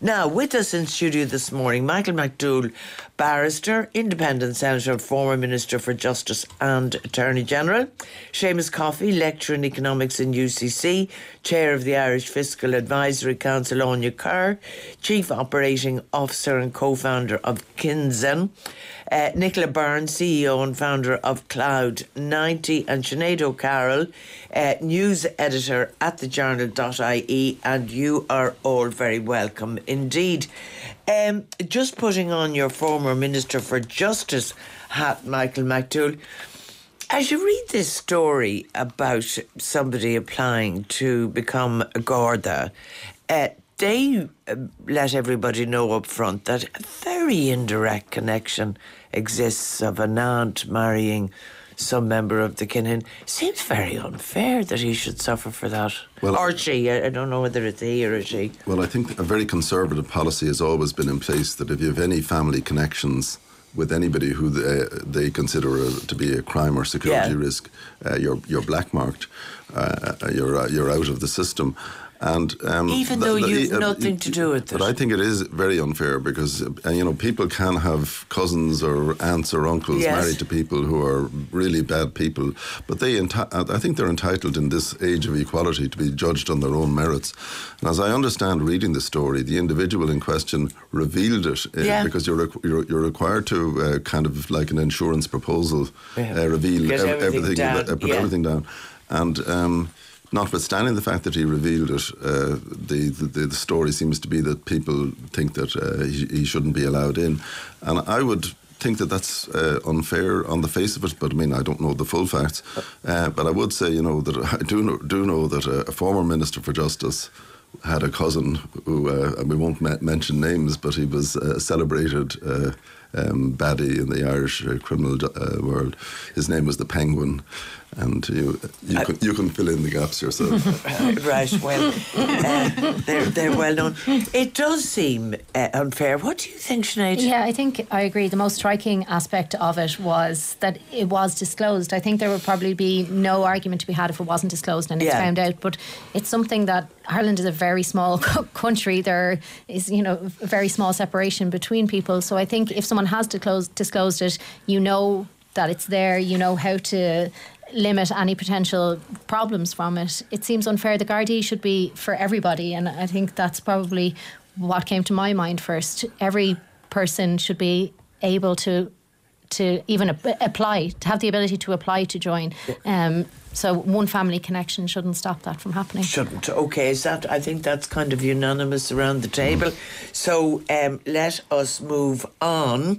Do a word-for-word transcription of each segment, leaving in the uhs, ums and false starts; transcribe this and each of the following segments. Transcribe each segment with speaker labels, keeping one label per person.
Speaker 1: Now, with us in studio this morning, Michael McDowell, barrister, independent senator, former Minister for Justice and Attorney General. Seamus Coffey, lecturer in economics in U C C, chair of the Irish Fiscal Advisory Council, Anya Kerr, chief operating officer and co-founder of Kinzen. Uh, Nicola Byrne, C E O and founder of Cloud ninety, and Sinead O'Carroll, uh, news editor at the journal dot I E, and you are all very welcome indeed. Um, just putting on your former Minister for Justice hat, Michael McDowell, as you read this story about somebody applying to become a Garda, uh, they uh, let everybody know up front that a very indirect connection exists of an aunt marrying some member of the Kinhin. Seems very unfair that he should suffer for that. Well, or she, I don't know whether it's he or a she.
Speaker 2: Well, I think a very conservative policy has always been in place that if you have any family connections with anybody who they, they consider a, to be a crime or security yeah. risk, uh, you're you're blackmarked, uh, you're uh, you're out of the system. And um,
Speaker 1: even though th- you've uh, nothing to do with it.
Speaker 2: But I think it is very unfair because uh, you know, people can have cousins or aunts or uncles yes. married to people who are really bad people, but they enti- I think they're entitled in this age of equality to be judged on their own merits. And as I understand reading the story, the individual in question revealed it uh, yeah. because you're, requ- you're you're required to uh, kind of like an insurance proposal yeah. uh, reveal ev-
Speaker 1: everything,
Speaker 2: everything
Speaker 1: down.
Speaker 2: Uh, put
Speaker 1: yeah.
Speaker 2: everything down, and. Um, Notwithstanding the fact that he revealed it, uh, the, the the story seems to be that people think that uh, he, he shouldn't be allowed in. And I would think that that's uh, unfair on the face of it, but I mean, I don't know the full facts. Uh, but I would say, you know, that I do know, do know that a, a former Minister for Justice had a cousin who, uh, and we won't ma- mention names, but he was a celebrated uh, um, baddie in the Irish uh, criminal uh, world. His name was the Penguin. And you you, I, can, you can fill in the gaps yourself.
Speaker 1: Right, well, uh, they're, they're well known. It does seem uh, unfair. What do you think, Sinead?
Speaker 3: Yeah, I think I agree. The most striking aspect of it was that it was disclosed. I think there would probably be no argument to be had if it wasn't disclosed and it's yeah. found out. But it's something that Ireland is a very small country. There is, you know, a very small separation between people. So I think if someone has disclosed, disclosed it, you know that it's there, you know how to limit any potential problems from it. It seems unfair. The Gardaí should be for everybody, and I think that's probably what came to my mind first. Every person should be able to to even ap- apply, to have the ability to apply to join. Um, so one family connection shouldn't stop that from happening.
Speaker 1: Shouldn't. Okay, is that? I think that's kind of unanimous around the table. So um, let us move on.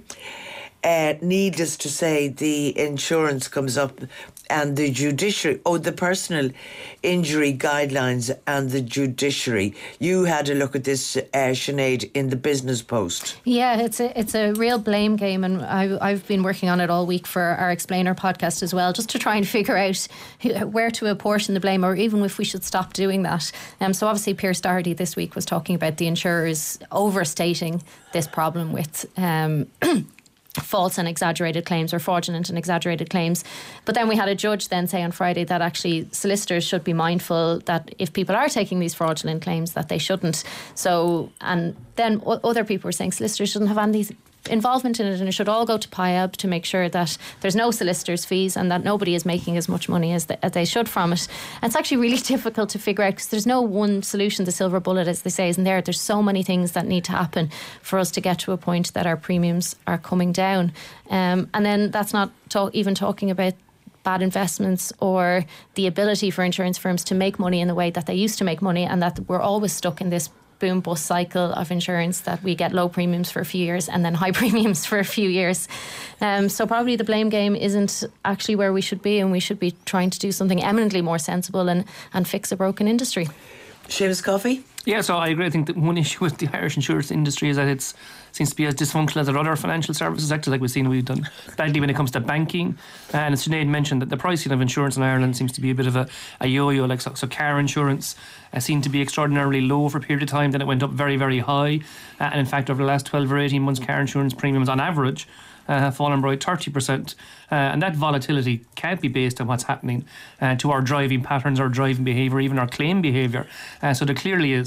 Speaker 1: Uh, needless to say, the insurance comes up and the judiciary, oh, the personal injury guidelines and the judiciary. You had a look at this, uh, Sinead, in the Business Post.
Speaker 3: Yeah, it's a it's a real blame game, and I, I've been working on it all week for our Explainer podcast as well, just to try and figure out where to apportion the blame, or even if we should stop doing that. Um, so obviously Pierce Doherty this week was talking about the insurers overstating this problem with Um, false and exaggerated claims, or fraudulent and exaggerated claims. But then we had a judge then say on Friday that actually solicitors should be mindful that if people are taking these fraudulent claims, that they shouldn't. So, and then other people were saying solicitors shouldn't have any involvement in it, and it should all go to P I A B to make sure that there's no solicitors' fees and that nobody is making as much money as they, as they should from it. And it's actually really difficult to figure out because there's no one solution, the silver bullet, as they say, isn't there? There's so many things that need to happen for us to get to a point that our premiums are coming down. Um, and then that's not talk, even talking about bad investments or the ability for insurance firms to make money in the way that they used to make money, and that we're always stuck in this boom bust cycle of insurance, that we get low premiums for a few years and then high premiums for a few years. Um, so probably the blame game isn't actually where we should be, and we should be trying to do something eminently more sensible and, and fix a broken industry.
Speaker 1: Seamus Coffey?
Speaker 4: Yeah, so I agree. I think that one issue with the Irish insurance industry is that it seems to be as dysfunctional as our other financial services sectors, like we've seen we've done badly when it comes to banking. And as Sinead mentioned, that the pricing of insurance in Ireland seems to be a bit of a, a yo-yo. Like so, so car insurance uh, seemed to be extraordinarily low for a period of time, then it went up very, very high. Uh, and in fact, over the last twelve or eighteen months, car insurance premiums on average Uh, have fallen by thirty percent. Uh, and that volatility can't be based on what's happening uh, to our driving patterns, our driving behaviour, even our claim behaviour. Uh, so there clearly is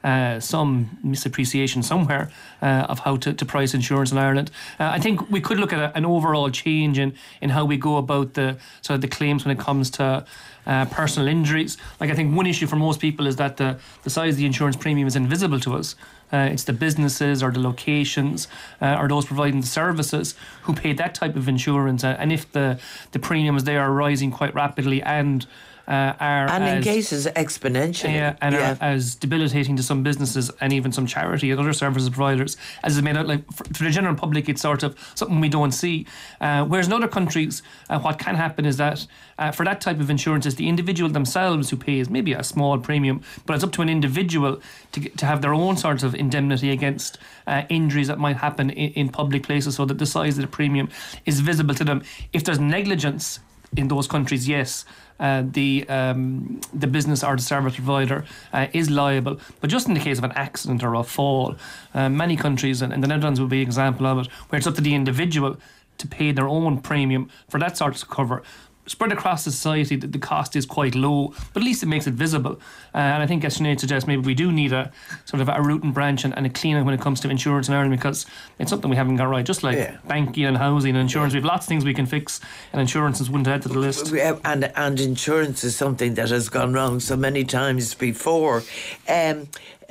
Speaker 4: uh, some misappreciation somewhere uh, of how to, to price insurance in Ireland. Uh, I think we could look at a, an overall change in, in how we go about the sort of the claims when it comes to uh, personal injuries. Like, I think one issue for most people is that the, the size of the insurance premium is invisible to us. Uh, it's the businesses or the locations uh, or those providing the services who pay that type of insurance. Uh, and if the, the premiums there are rising quite rapidly and uh, are
Speaker 1: and in
Speaker 4: as,
Speaker 1: cases exponentially,
Speaker 4: uh, and
Speaker 1: yeah.
Speaker 4: are as debilitating to some businesses and even some charity and other services providers as is made out. Like for, for the general public, it's sort of something we don't see. Uh, whereas in other countries, uh, what can happen is that uh, for that type of insurance, it's the individual themselves who pays maybe a small premium, but it's up to an individual to get, to have their own sort of indemnity against uh, injuries that might happen in, in public places, so that the size of the premium is visible to them. If there's negligence in those countries, yes, uh, the um, the business or the service provider uh, is liable. But just in the case of an accident or a fall, uh, many countries, and, and the Netherlands would be an example of it, where it's up to the individual to pay their own premium for that sort of cover. Spread across society, the, the cost is quite low, but at least it makes it visible. Uh, and I think, as Sinead suggests, maybe we do need a sort of a root and branch and, and a clean-up when it comes to insurance in Ireland, because it's something we haven't got right. Just like yeah. banking and housing and insurance, we have lots of things we can fix, and insurance is one to add to the list.
Speaker 1: And and insurance is something that has gone wrong so many times before. Um,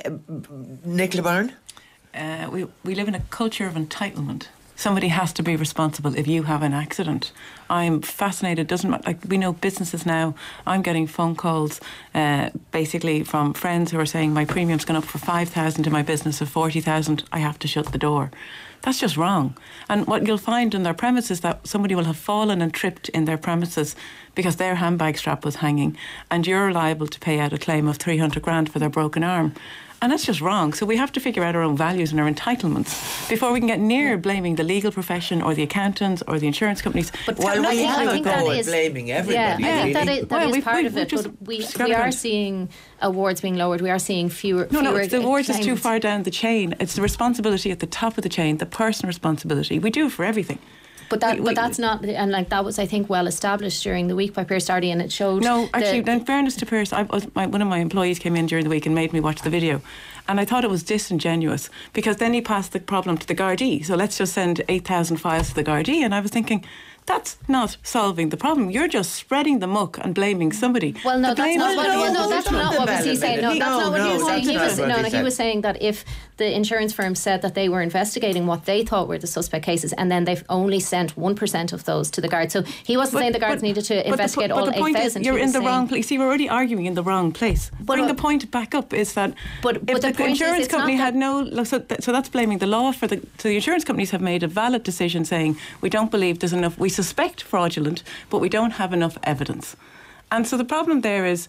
Speaker 1: Nicola Byrne?
Speaker 5: Uh, we we live in a culture of entitlement. Somebody has to be responsible if you have an accident. I'm fascinated. Doesn't matter. Like, we know businesses now. I'm getting phone calls, uh, basically from friends who are saying my premium's gone up for five thousand in my business of forty thousand. I have to shut the door. That's just wrong. And what you'll find in their premises is that somebody will have fallen and tripped in their premises because their handbag strap was hanging, and you're liable to pay out a claim of three hundred grand for their broken arm. And that's just wrong. So we have to figure out our own values and our entitlements before we can get near blaming the legal profession or the accountants or the insurance companies.
Speaker 1: But well, we
Speaker 3: have
Speaker 1: to go at blaming everybody.
Speaker 3: Yeah, I think that is, that
Speaker 5: well,
Speaker 3: is
Speaker 5: we've,
Speaker 3: part
Speaker 5: we've,
Speaker 3: of it.
Speaker 5: We've
Speaker 3: but we, we are seeing awards being lowered. We are seeing fewer.
Speaker 5: No,
Speaker 3: fewer
Speaker 5: no, the awards
Speaker 3: claims.
Speaker 5: is too far down the chain. It's the responsibility at the top of the chain, the personal responsibility. We do it for everything.
Speaker 3: But that,
Speaker 5: we, we,
Speaker 3: but that's not, and like that was, I think, well established during the week by Pierce Dardy, and it showed.
Speaker 5: No, actually,
Speaker 3: the,
Speaker 5: in fairness to Pierce, I was, my, one of my employees came in during the week and made me watch the video, and I thought it was disingenuous because then he passed the problem to the Gardaí. So let's just send eight thousand files to the Gardaí, and I was thinking, that's not solving the problem. You're just spreading the muck and blaming somebody.
Speaker 3: Well, no, that's not, what, well, no, that's not what was he saying. No, that's
Speaker 1: no,
Speaker 3: not what
Speaker 1: no,
Speaker 3: he was saying. He was, no, no,
Speaker 1: he,
Speaker 3: he was saying that if the insurance firm said that they were investigating what they thought were the suspect cases, and then they've only sent one percent of those to the guards. So he wasn't
Speaker 5: but,
Speaker 3: saying the guards
Speaker 5: but,
Speaker 3: needed to
Speaker 5: but
Speaker 3: investigate
Speaker 5: the,
Speaker 3: all
Speaker 5: eight thousand. But the point is, you're in the wrong place. See, we're already arguing in the wrong place.
Speaker 3: But,
Speaker 5: Bring
Speaker 3: uh,
Speaker 5: the point back up is that
Speaker 3: but,
Speaker 5: if
Speaker 3: but
Speaker 5: the,
Speaker 3: the, the
Speaker 5: insurance company
Speaker 3: that
Speaker 5: had no... Look, so, th- so that's blaming the law for the... So the insurance companies have made a valid decision saying, we don't believe there's enough... We suspect fraudulent, but we don't have enough evidence. And so the problem there is,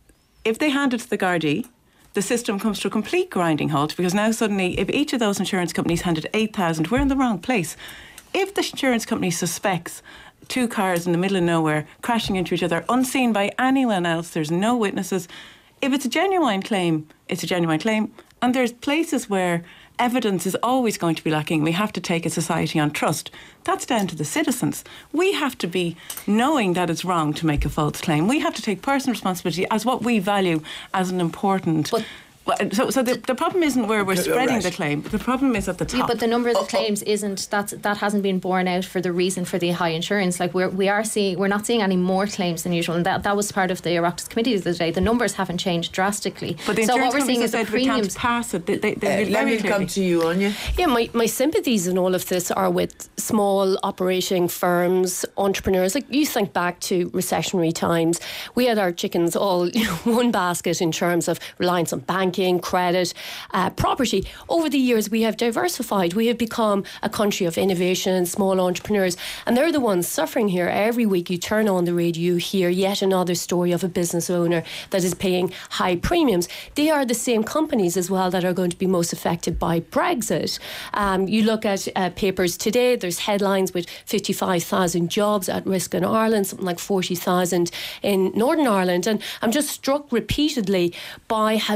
Speaker 5: if they hand it to the Gardaí, the system comes to a complete grinding halt, because now suddenly, if each of those insurance companies handed eight thousand, we're in the wrong place. If the insurance company suspects two cars in the middle of nowhere crashing into each other, unseen by anyone else, there's no witnesses, if it's a genuine claim, it's a genuine claim. And there's places where evidence is always going to be lacking. We have to take a society on trust. That's down to the citizens. We have to be knowing that it's wrong to make a false claim. We have to take personal responsibility as what we value as an important... But So, so the, the problem isn't where we're spreading right. the claim. The problem is at the top.
Speaker 3: Yeah, but the number of the
Speaker 1: oh,
Speaker 3: claims
Speaker 1: oh.
Speaker 3: isn't that's that hasn't been borne out for the reason for the high insurance. Like we're we are seeing we're not seeing any more claims than usual, and that that was part of the Oireachtas committee the other day. The numbers haven't changed drastically.
Speaker 5: But the
Speaker 3: so
Speaker 5: insurance
Speaker 3: what we're seeing is the
Speaker 5: premiums.
Speaker 3: premiums
Speaker 5: Pass it. They, they, they
Speaker 1: uh, let me come to you, Anya.
Speaker 6: Yeah, my, my sympathies in all of this are with small operating firms, entrepreneurs. Like you think back to recessionary times, we had our chickens all you know, one basket in terms of reliance on banking, credit. Uh, property. Over the years we have diversified. We have become a country of innovation, small entrepreneurs, and they're the ones suffering here. Every week you turn on the radio, you hear yet another story of a business owner that is paying high premiums. They are the same companies as well that are going to be most affected by Brexit. Um, you look at uh, papers today, there's headlines with fifty-five thousand jobs at risk in Ireland, something like forty thousand in Northern Ireland, and I'm just struck repeatedly by how difficult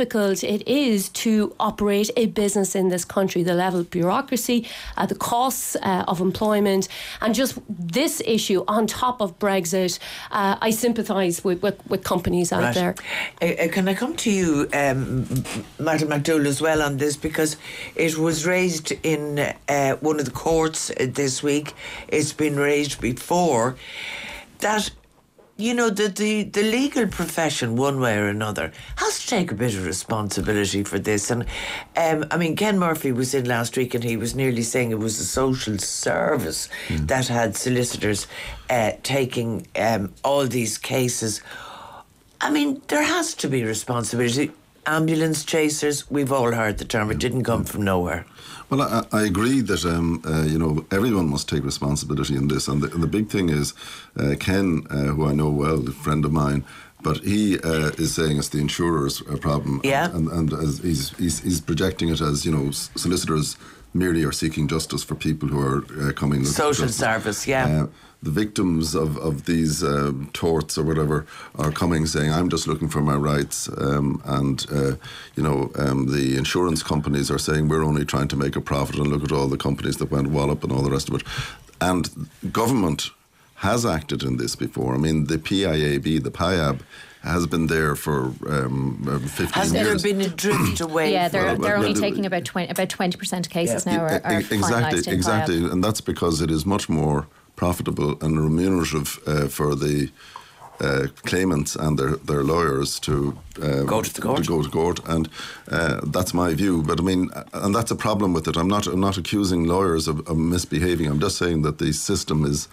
Speaker 6: difficult it is to operate a business in this country, the level of bureaucracy, uh, the costs uh, of employment, and just this issue on top of Brexit. Uh, I sympathise with, with, with companies out
Speaker 1: Right.
Speaker 6: there.
Speaker 1: Uh, uh, can I come to you, um, Michael McDowell, as well on this, because it was raised in uh, one of the courts uh, this week. It's been raised before that, you know, the, the, the legal profession, one way or another, has to take a bit of responsibility for this. And um, I mean, Ken Murphy was in last week and he was nearly saying it was the social service mm. that had solicitors uh, taking um, all these cases. I mean, there has to be responsibility. Ambulance chasers, we've all heard the term, it didn't come from nowhere.
Speaker 2: Well, I, I agree that um, uh, you know, everyone must take responsibility in this, and the, and the big thing is uh, Ken, uh, who I know well, a friend of mine, but he uh, is saying it's the insurer's uh, problem,
Speaker 1: yeah,
Speaker 2: and, and, and as he's, he's he's projecting it as, you know, solicitors merely are seeking justice for people who are uh, coming.
Speaker 1: Social service, yeah.
Speaker 2: Uh, the victims of, of these um, torts or whatever are coming saying, I'm just looking for my rights. Um, and, uh, you know, um, the insurance companies are saying we're only trying to make a profit, and look at all the companies that went wallop and all the rest of it. And government has acted in this before. I mean, the P I A B, the P I A B, has been there for um, fifteen
Speaker 1: has
Speaker 2: years.
Speaker 1: Has there been a drift away?
Speaker 3: Yeah, they're,
Speaker 2: Well,
Speaker 3: they're
Speaker 2: well,
Speaker 3: only
Speaker 2: well,
Speaker 3: taking about twenty about twenty percent of cases
Speaker 1: yeah.
Speaker 3: now are, are
Speaker 2: exactly,
Speaker 3: finalised in
Speaker 2: exactly,
Speaker 3: P I A B.
Speaker 2: and that's because it is much more profitable and remunerative uh, for the uh, claimants and their, their lawyers to um,
Speaker 1: go to the court.
Speaker 2: To go to court, and uh, that's my view. But I mean, and that's a problem with it. I'm not. I'm not accusing lawyers of, of misbehaving. I'm just saying that the system is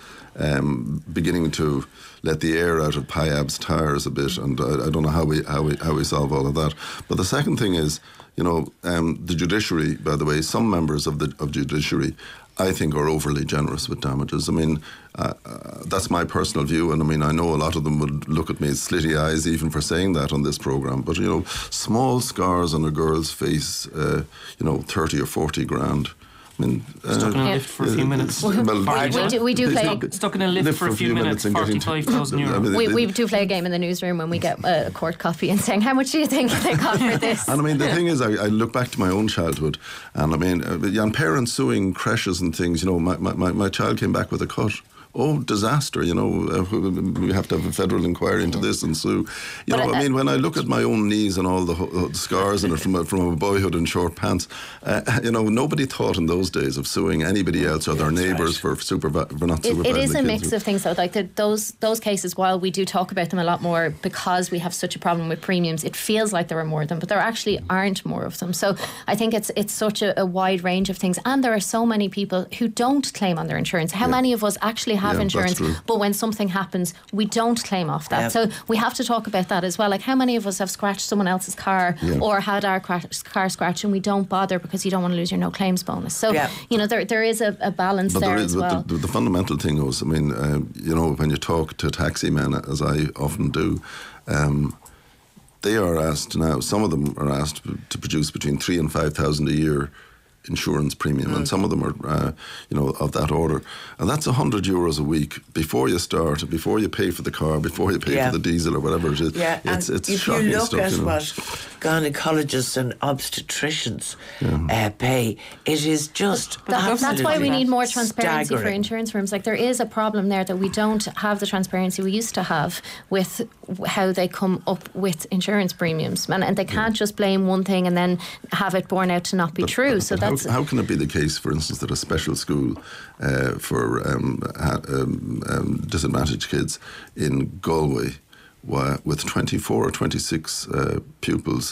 Speaker 2: um, beginning to let the air out of P I A B's tires a bit, and I, I don't know how we how we how we solve all of that. But the second thing is, you know, um, the judiciary. By the way, some members of the of judiciary, I think, are overly generous with damages. I mean, uh, uh, that's my personal view, and I mean, I know a lot of them would look at me with slitty eyes even for saying that on this programme. But, you know, small scars on a girl's face, uh, you know, thirty or forty grand. I mean, uh,
Speaker 4: stuck in a lift for a few minutes.
Speaker 3: Well, we, we do, we do play
Speaker 4: a, stuck in a lift, lift for a few, few minutes, forty-five thousand euro. I mean,
Speaker 3: we, we do play a game in the newsroom when we get a court copy and saying, how much do you think they got for this?
Speaker 2: And I mean, the thing is, I, I look back to my own childhood, and I mean, uh, and parents suing creches and things. You know, my, my, my child came back with a cut. Oh, disaster, you know, uh, we have to have a federal inquiry into this and sue. You but know, I, I mean, when I look at my own knees and all the, uh, the scars in it from a, from a boyhood in short pants, uh, you know, nobody thought in those days of suing anybody else or their neighbours right. for, supervi- for not
Speaker 3: it,
Speaker 2: supervising.
Speaker 3: It is a mix
Speaker 2: with.
Speaker 3: of things, though. Like the, those those cases, while we do talk about them a lot more because we have such a problem with premiums, it feels like there are more of them, but there actually aren't more of them. So I think it's it's such a, a wide range of things. And there are so many people who don't claim on their insurance. How yeah. many of us actually have
Speaker 2: yeah,
Speaker 3: insurance? But when something happens, we don't claim off that.
Speaker 1: Yeah.
Speaker 3: So we have to talk about that as well. Like, how many of us have scratched someone else's car yeah. or had our car scratched and we don't bother because you don't want to lose your no claims bonus. So,
Speaker 1: yeah.
Speaker 3: you know, there there is a, a balance
Speaker 2: but
Speaker 3: there,
Speaker 2: there is,
Speaker 3: as well.
Speaker 2: The, the, the fundamental thing was, I mean, uh, you know, when you talk to taxi men, as I often do, um, they are asked now, some of them are asked to produce between three and five thousand a year insurance premium, mm. and some of them are, uh, you know, of that order, and that's a hundred euros a week before you start, before you pay for the car, before you pay yeah. for the diesel or whatever it is.
Speaker 1: Yeah,
Speaker 2: it's,
Speaker 1: and
Speaker 2: it's
Speaker 1: if
Speaker 2: shocking
Speaker 1: you look
Speaker 2: stuff,
Speaker 1: at
Speaker 2: you know.
Speaker 1: what gynecologists and obstetricians yeah. uh, pay, it is just
Speaker 3: that, that's why we need more transparency
Speaker 1: staggering.
Speaker 3: for insurance firms. Like, there is a problem there that we don't have the transparency we used to have with how they come up with insurance premiums, and, and they can't yeah. just blame one thing and then have it borne out to not be
Speaker 2: but,
Speaker 3: true.
Speaker 2: But,
Speaker 3: so
Speaker 2: but
Speaker 3: that's
Speaker 2: how, how can it be the case, for instance, that a special school uh, for um, ha, um, um, disadvantaged kids in Galway, with twenty-four or twenty-six uh, pupils,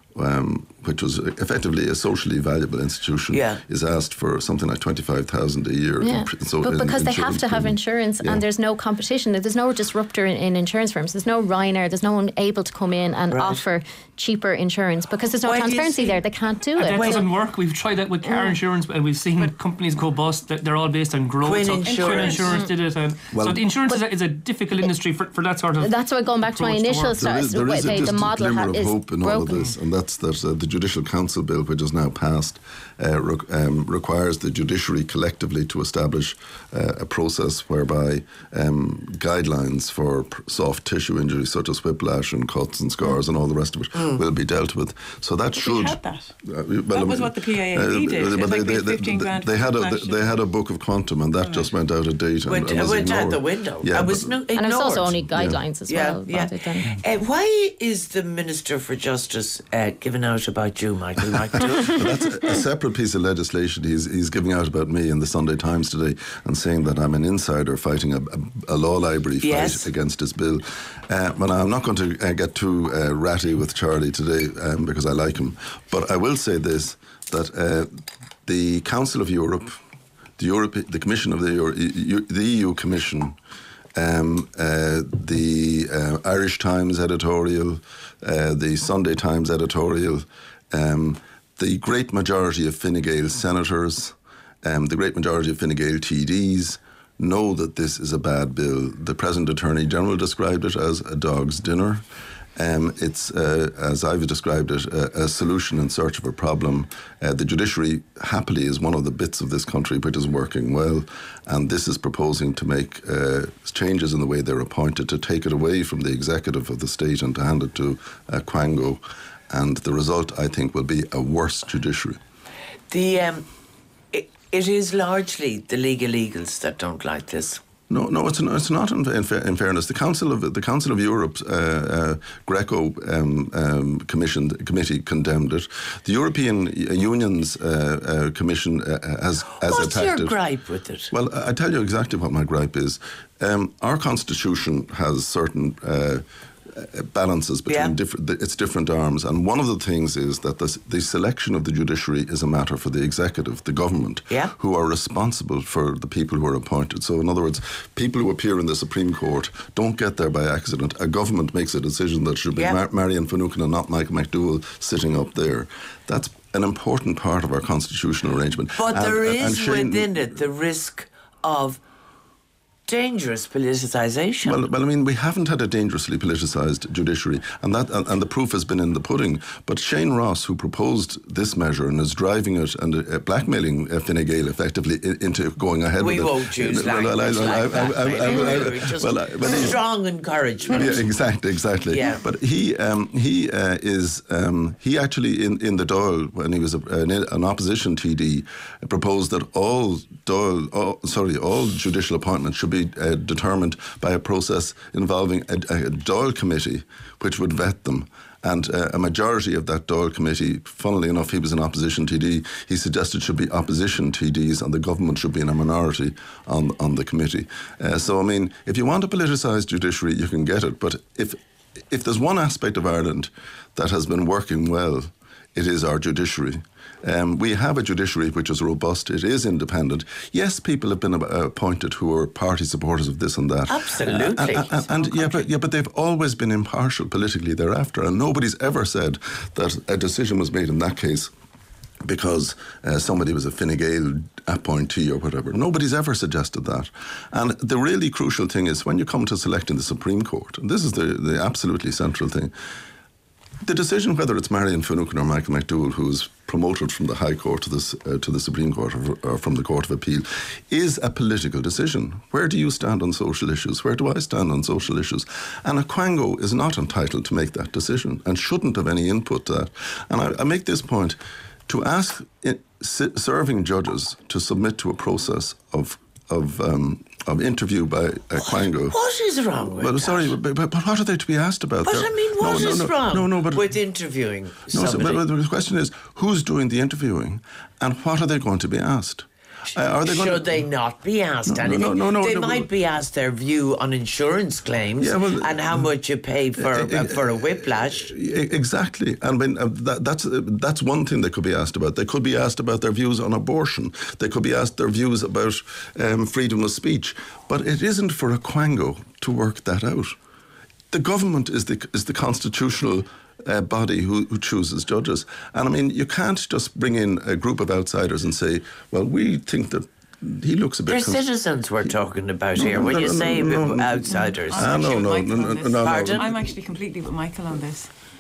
Speaker 2: um, which was effectively a socially valuable institution,
Speaker 1: yeah.
Speaker 2: is asked for something like twenty-five thousand a year.
Speaker 3: Yeah.
Speaker 2: So
Speaker 3: but because
Speaker 2: in,
Speaker 3: they have to have
Speaker 2: premium.
Speaker 3: insurance,
Speaker 2: yeah.
Speaker 3: and there's no competition. There's no disruptor in, in insurance firms. There's no Ryanair. There's no one able to come in and
Speaker 1: right.
Speaker 3: offer cheaper insurance because there's no
Speaker 1: Why
Speaker 3: transparency there. They can't do
Speaker 4: and
Speaker 3: it.
Speaker 4: That
Speaker 3: Why
Speaker 4: doesn't work. We've tried that with car
Speaker 3: yeah.
Speaker 4: insurance, and we've seen but companies go bust. They're all based on growth.
Speaker 1: Quinn
Speaker 4: so
Speaker 1: Insurance,
Speaker 4: Quinn Insurance mm. did it, and
Speaker 2: well,
Speaker 4: so the insurance is a, is a difficult industry for, for that sort of.
Speaker 3: That's why going back to my initial
Speaker 2: there is, there is
Speaker 3: the,
Speaker 2: a
Speaker 3: the model
Speaker 2: glimmer
Speaker 3: ha-
Speaker 2: of
Speaker 3: is
Speaker 2: hope in
Speaker 3: broken.
Speaker 2: all of this, and that's that's that uh, the Judicial Council Bill, which is now passed, uh, re- um, requires the judiciary collectively to establish uh, a process whereby um, guidelines for pr- soft tissue injuries such as whiplash and cuts and scars and all the rest of it mm. will be dealt with. So that
Speaker 5: but
Speaker 2: should.
Speaker 5: We had that.
Speaker 2: Uh, well,
Speaker 5: that was what the P A A B uh, did.
Speaker 2: Uh,
Speaker 5: like
Speaker 2: they,
Speaker 5: they,
Speaker 2: they,
Speaker 5: fifteen
Speaker 2: they,
Speaker 5: grand
Speaker 2: they had a they, they had a book of quantum, and that right. just went out of date. And,
Speaker 1: went
Speaker 2: and was
Speaker 1: went
Speaker 2: ignored.
Speaker 1: out the window.
Speaker 2: Yeah,
Speaker 1: I was no, ignored.
Speaker 3: And it was also only guidelines yeah. as
Speaker 1: yeah,
Speaker 3: well.
Speaker 1: Yeah.
Speaker 3: Than...
Speaker 1: Uh, why is the Minister for Justice uh, giving out about you, Michael McDowell?
Speaker 2: That's a, a separate piece of legislation he's he's giving out about me in the Sunday Times today, and saying that I'm an insider fighting a, a, a law library fight yes. against his bill. Uh, but I'm not going to uh, get too uh, ratty with Charlie today um, because I like him. But I will say this, that uh, the Council of Europe, the Europe, the Commission of the Euro, the E U Commission, um, uh, the uh, Irish Times editorial, uh, the Sunday Times editorial, um, the great majority of Fine Gael senators, um, the great majority of Fine Gael T Ds know that this is a bad bill. The present Attorney General described it as a dog's dinner. Um, it's, uh, as I've described it, a, a solution in search of a problem. Uh, the judiciary, happily, is one of the bits of this country which is working well, and this is proposing to make uh, changes in the way they're appointed, to take it away from the executive of the state and to hand it to uh, Quango. And the result, I think, will be a worse judiciary.
Speaker 1: The um, it, it is largely the legal eagles that don't like this.
Speaker 2: No, no, it's, it's not. In, in, in fairness, the Council of the Council of Europe's uh, uh, Greco um, um, Commission committee condemned it. The European Union's uh, uh, Commission uh, has, has
Speaker 1: What's
Speaker 2: attacked it.
Speaker 1: What's your gripe with it?
Speaker 2: Well, I tell you exactly what my gripe is. Um, our constitution has certain Uh, Uh, balances between
Speaker 1: yeah.
Speaker 2: different, its different arms, and one of the things is that this, the selection of the judiciary is a matter for the executive, the government,
Speaker 1: yeah.
Speaker 2: who are responsible for the people who are appointed. So, in other words, people who appear in the Supreme Court don't get there by accident. A government makes a decision that should be
Speaker 1: yeah.
Speaker 2: Mar- Marion Finucane and not Michael McDowell sitting up there. That's an important part of our constitutional arrangement.
Speaker 1: But
Speaker 2: and,
Speaker 1: there
Speaker 2: and,
Speaker 1: is
Speaker 2: and Shane,
Speaker 1: within it the risk of dangerous politicisation.
Speaker 2: Well, well, I mean, we haven't had a dangerously politicised judiciary, and that and, and the proof has been in the pudding. But Shane Ross, who proposed this measure and is driving it and uh, blackmailing uh, Fine Gael effectively I- into going ahead
Speaker 1: we
Speaker 2: with it.
Speaker 1: We won't use
Speaker 2: well,
Speaker 1: language
Speaker 2: I, I,
Speaker 1: like
Speaker 2: I,
Speaker 1: that.
Speaker 2: I, I, I,
Speaker 1: Just
Speaker 2: well, I, well, he,
Speaker 1: strong encouragement.
Speaker 2: Yeah, exactly, exactly.
Speaker 1: Yeah.
Speaker 2: But he um, he uh, is um, he actually in, in the Dáil, when he was a, an, an opposition T D, proposed that all Dáil, all, sorry, all judicial appointments should be uh, determined by a process involving a, a Dáil committee which would vet them. And uh, a majority of that Dáil committee, funnily enough, he was an opposition T D, he suggested should be opposition T Ds and the government should be in a minority on, on the committee. Uh, so, I mean, if you want a politicised judiciary, you can get it. But if if there's one aspect of Ireland that has been working well, it is our judiciary. Um, we have a judiciary which is robust, it is independent. Yes, people have been uh, appointed who are party supporters of this and that.
Speaker 1: Absolutely.
Speaker 2: Uh, and and, and yeah, but, yeah, but they've always been impartial politically thereafter, and nobody's ever said that a decision was made in that case because uh, somebody was a Fine Gael appointee or whatever. Nobody's ever suggested that. And the really crucial thing is when you come to selecting the Supreme Court, and this is the, the absolutely central thing, the decision whether it's Marion Finucane or Michael McDowell who is promoted from the High Court to, this, uh, to the Supreme Court or, or from the Court of Appeal is a political decision. Where do you stand on social issues? Where do I stand on social issues? And a Quango is not entitled to make that decision and shouldn't have any input to that. And I, I make this point, to ask it, serving judges to submit to a process of of um, of interview by a Quango.
Speaker 1: What is wrong with
Speaker 2: well,
Speaker 1: that?
Speaker 2: Sorry, but, but, but what are they to be asked about?
Speaker 1: But
Speaker 2: They're,
Speaker 1: I mean, what
Speaker 2: no, no,
Speaker 1: is
Speaker 2: no,
Speaker 1: wrong
Speaker 2: no, no, but,
Speaker 1: with interviewing
Speaker 2: no,
Speaker 1: somebody?
Speaker 2: So, but, but the question is, who's doing the interviewing and what are they going to be asked? Uh, are they going
Speaker 1: Should
Speaker 2: to,
Speaker 1: they not be asked
Speaker 2: no,
Speaker 1: anything?
Speaker 2: No, no, no,
Speaker 1: they
Speaker 2: no,
Speaker 1: might
Speaker 2: no,
Speaker 1: be asked their view on insurance claims
Speaker 2: yeah, well,
Speaker 1: and how much you pay for uh, uh, for a whiplash.
Speaker 2: Exactly. I mean, uh, that, that's uh, that's one thing they could be asked about. They could be asked about their views on abortion. They could be asked their views about um, freedom of speech. But it isn't for a Quango to work that out. The government is the is the constitutional Uh, body who, who chooses judges. And I mean, you can't just bring in a group of outsiders and say, well, we think that he looks a bit...
Speaker 1: They're
Speaker 2: cons-
Speaker 1: citizens we're talking about
Speaker 2: no,
Speaker 1: here.
Speaker 2: no,
Speaker 1: when
Speaker 2: no,
Speaker 1: you
Speaker 2: no,
Speaker 1: say
Speaker 2: no, no,
Speaker 1: outsiders.
Speaker 2: Ah, no, no, no, no, no, no.
Speaker 1: Pardon?
Speaker 5: I'm actually completely with Michael on this.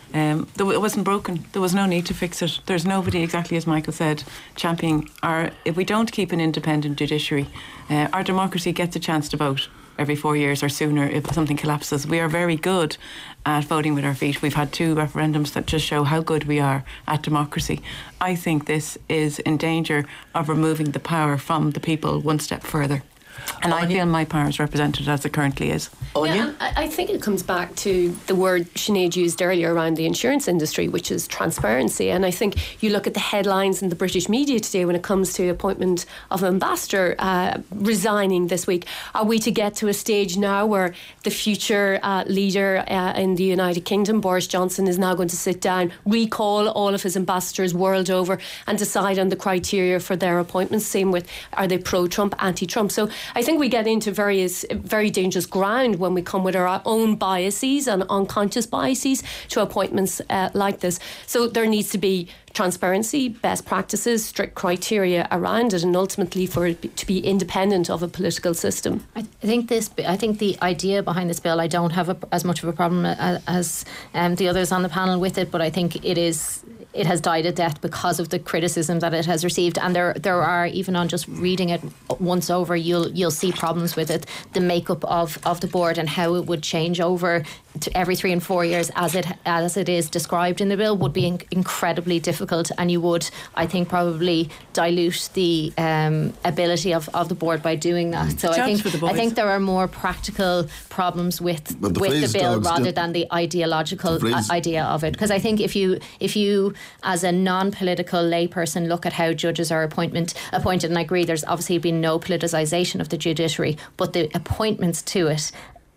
Speaker 5: Um, it wasn't broken. There was no need to fix it. There's nobody, exactly as Michael said, championing our. If we don't keep an independent judiciary, uh, our democracy gets a chance to vote every four years or sooner if something collapses. We are very good at voting with our feet. We've had two referendums that just show how good we are at democracy. I think this is in danger of removing the power from the people one step further. And Anya? I feel my power is represented as it currently is.
Speaker 6: Yeah, I, I think it comes back to the word Sinead used earlier around the insurance industry, which is transparency. And I think you look at the headlines in the British media today when it comes to appointment of an ambassador uh, resigning this week. Are we to get to a stage now where the future uh, leader uh, in the United Kingdom, Boris Johnson, is now going to sit down, recall all of his ambassadors world over and decide on the criteria for their appointments? Same with, are they pro-Trump, anti-Trump? So I think we get into various, very dangerous ground when we come with our own biases and unconscious biases to appointments uh, like this. So there needs to be transparency, best practices, strict criteria around it, and ultimately for it to be independent of a political system.
Speaker 3: I think this. I think the idea behind this bill, I don't have a, as much of a problem as, as um, the others on the panel with it, but I think it is. It has died a death because of the criticism that it has received, and there there are, even on just reading it once over, you'll you'll see problems with it. The makeup of, of the board and how it would change over to every three and four years, as it as it is described in the bill, would be in, incredibly difficult, and you would, I think, probably dilute the um, ability of, of the board by doing that. So I think I think there are more practical problems with
Speaker 2: the
Speaker 3: with the bill rather
Speaker 2: did,
Speaker 3: than the ideological
Speaker 2: the phrase,
Speaker 3: idea of it. Because I think if you if you as a non-political layperson look at how judges are appointment appointed, and I agree there's obviously been no politicisation of the judiciary, but the appointments to it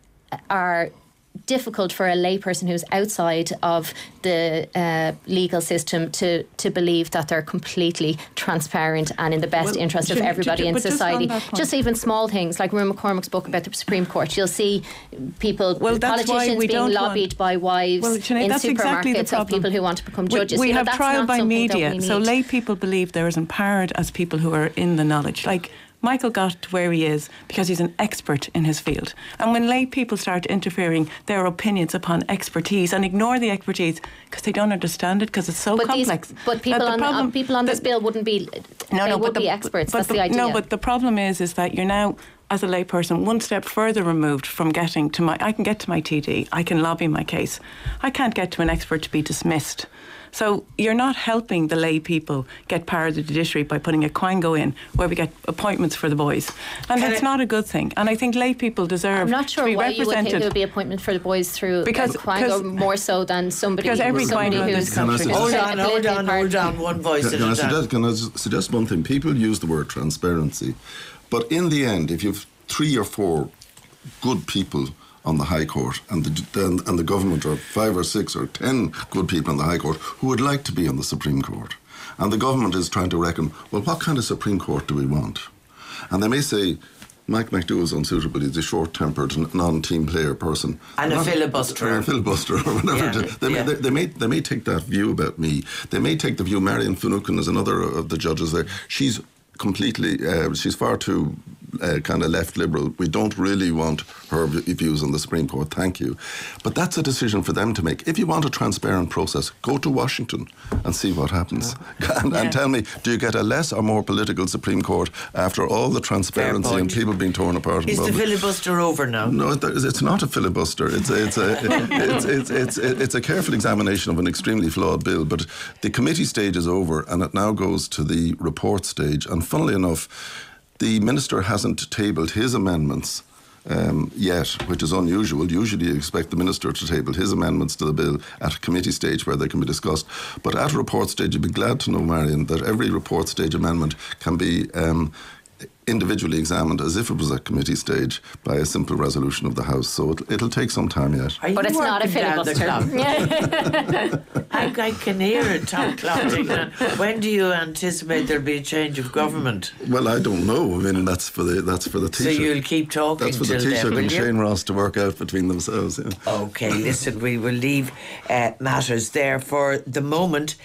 Speaker 3: are difficult for a layperson who's outside of the uh, legal system to to believe that they're completely transparent and in the best well, interest of everybody in society. Just, just even small things like Rue McCormack's book about the Supreme Court. You'll see people, well, politicians we being lobbied want, by wives well, Sinead, in supermarkets exactly of people who want to become judges.
Speaker 5: We, we
Speaker 3: you know,
Speaker 5: have
Speaker 3: that's
Speaker 5: trial
Speaker 3: not
Speaker 5: by
Speaker 3: media,
Speaker 5: so lay people believe they're as empowered as people who are in the knowledge. Like Michael got to where he is because he's an expert in his field. And when lay people start interfering their opinions upon expertise and ignore the expertise because they don't understand it, because it's so
Speaker 3: but
Speaker 5: complex.
Speaker 3: These, but people on, problem, uh, people on this bill wouldn't be,
Speaker 5: no,
Speaker 3: they
Speaker 5: no,
Speaker 3: would
Speaker 5: the,
Speaker 3: be experts.
Speaker 5: But
Speaker 3: That's
Speaker 5: the,
Speaker 3: the idea.
Speaker 5: No, but the problem is, is that you're now, as a layperson, one step further removed from getting to my, I can get to my T D, I can lobby my case. I can't get to an expert to be dismissed. So you're not helping the lay people get power of the judiciary by putting a quango in where we get appointments for the boys. And Can it's I, not a good thing. And I think lay people deserve
Speaker 3: I'm not sure
Speaker 5: to be
Speaker 3: why
Speaker 5: represented.
Speaker 3: You would think it would be appointment for the boys through because, a quango more so than somebody,
Speaker 5: because every
Speaker 3: somebody
Speaker 5: quango
Speaker 3: who's...
Speaker 2: Can I
Speaker 3: who's
Speaker 1: hold on, hold on, hold on, one voice
Speaker 2: can,
Speaker 1: at
Speaker 2: can
Speaker 1: a
Speaker 2: I
Speaker 1: time.
Speaker 2: suggest, Can I suggest one thing? People use the word transparency, but in the end, if you've three or four good people on the High Court and the, and, and the government, or five or six or ten good people on the High Court who would like to be on the Supreme Court, and the government is trying to reckon, well, what kind of Supreme Court do we want? And they may say, Mike McDowell is unsuitable, he's a short-tempered, non-team player person.
Speaker 1: And
Speaker 2: Not,
Speaker 1: a filibuster.
Speaker 2: Or a filibuster or whatever. Yeah, they, yeah. may, they, they, may, they may take that view about me. They may take the view, Marion Finucane is another of the judges there. She's completely, uh, she's far too uh, kind of left liberal. We don't really want her views on the Supreme Court, thank you. But that's a decision for them to make. If you want a transparent process, go to Washington and see what happens. Yeah. and, yeah. and tell me, do you get a less or more political Supreme Court after all the transparency and people being torn apart?
Speaker 1: Is the filibuster over now?
Speaker 2: No, it's not a filibuster. It's a, it's, a, it's, it's, it's, it's a careful examination of an extremely flawed bill. But the committee stage is over and it now goes to the report stage. And funnily enough, the Minister hasn't tabled his amendments um, yet, which is unusual. Usually you expect the Minister to table his amendments to the bill at a committee stage where they can be discussed. But at a report stage, you'd be glad to know, Marion, that every report stage amendment can be um, individually examined as if it was at committee stage by a simple resolution of the House. So it, it'll take some time yet.
Speaker 3: But it's not a filibuster.
Speaker 1: I, I can hear it, Tom clocking. When do you anticipate there'll be a change of government?
Speaker 2: Well, I don't know. I mean, that's for the that's for the Taoiseach.
Speaker 1: So you'll keep talking.
Speaker 2: That's for the Taoiseach and Shane Ross to work out between themselves. Yeah.
Speaker 1: Okay, listen, we will leave uh, matters there for the moment.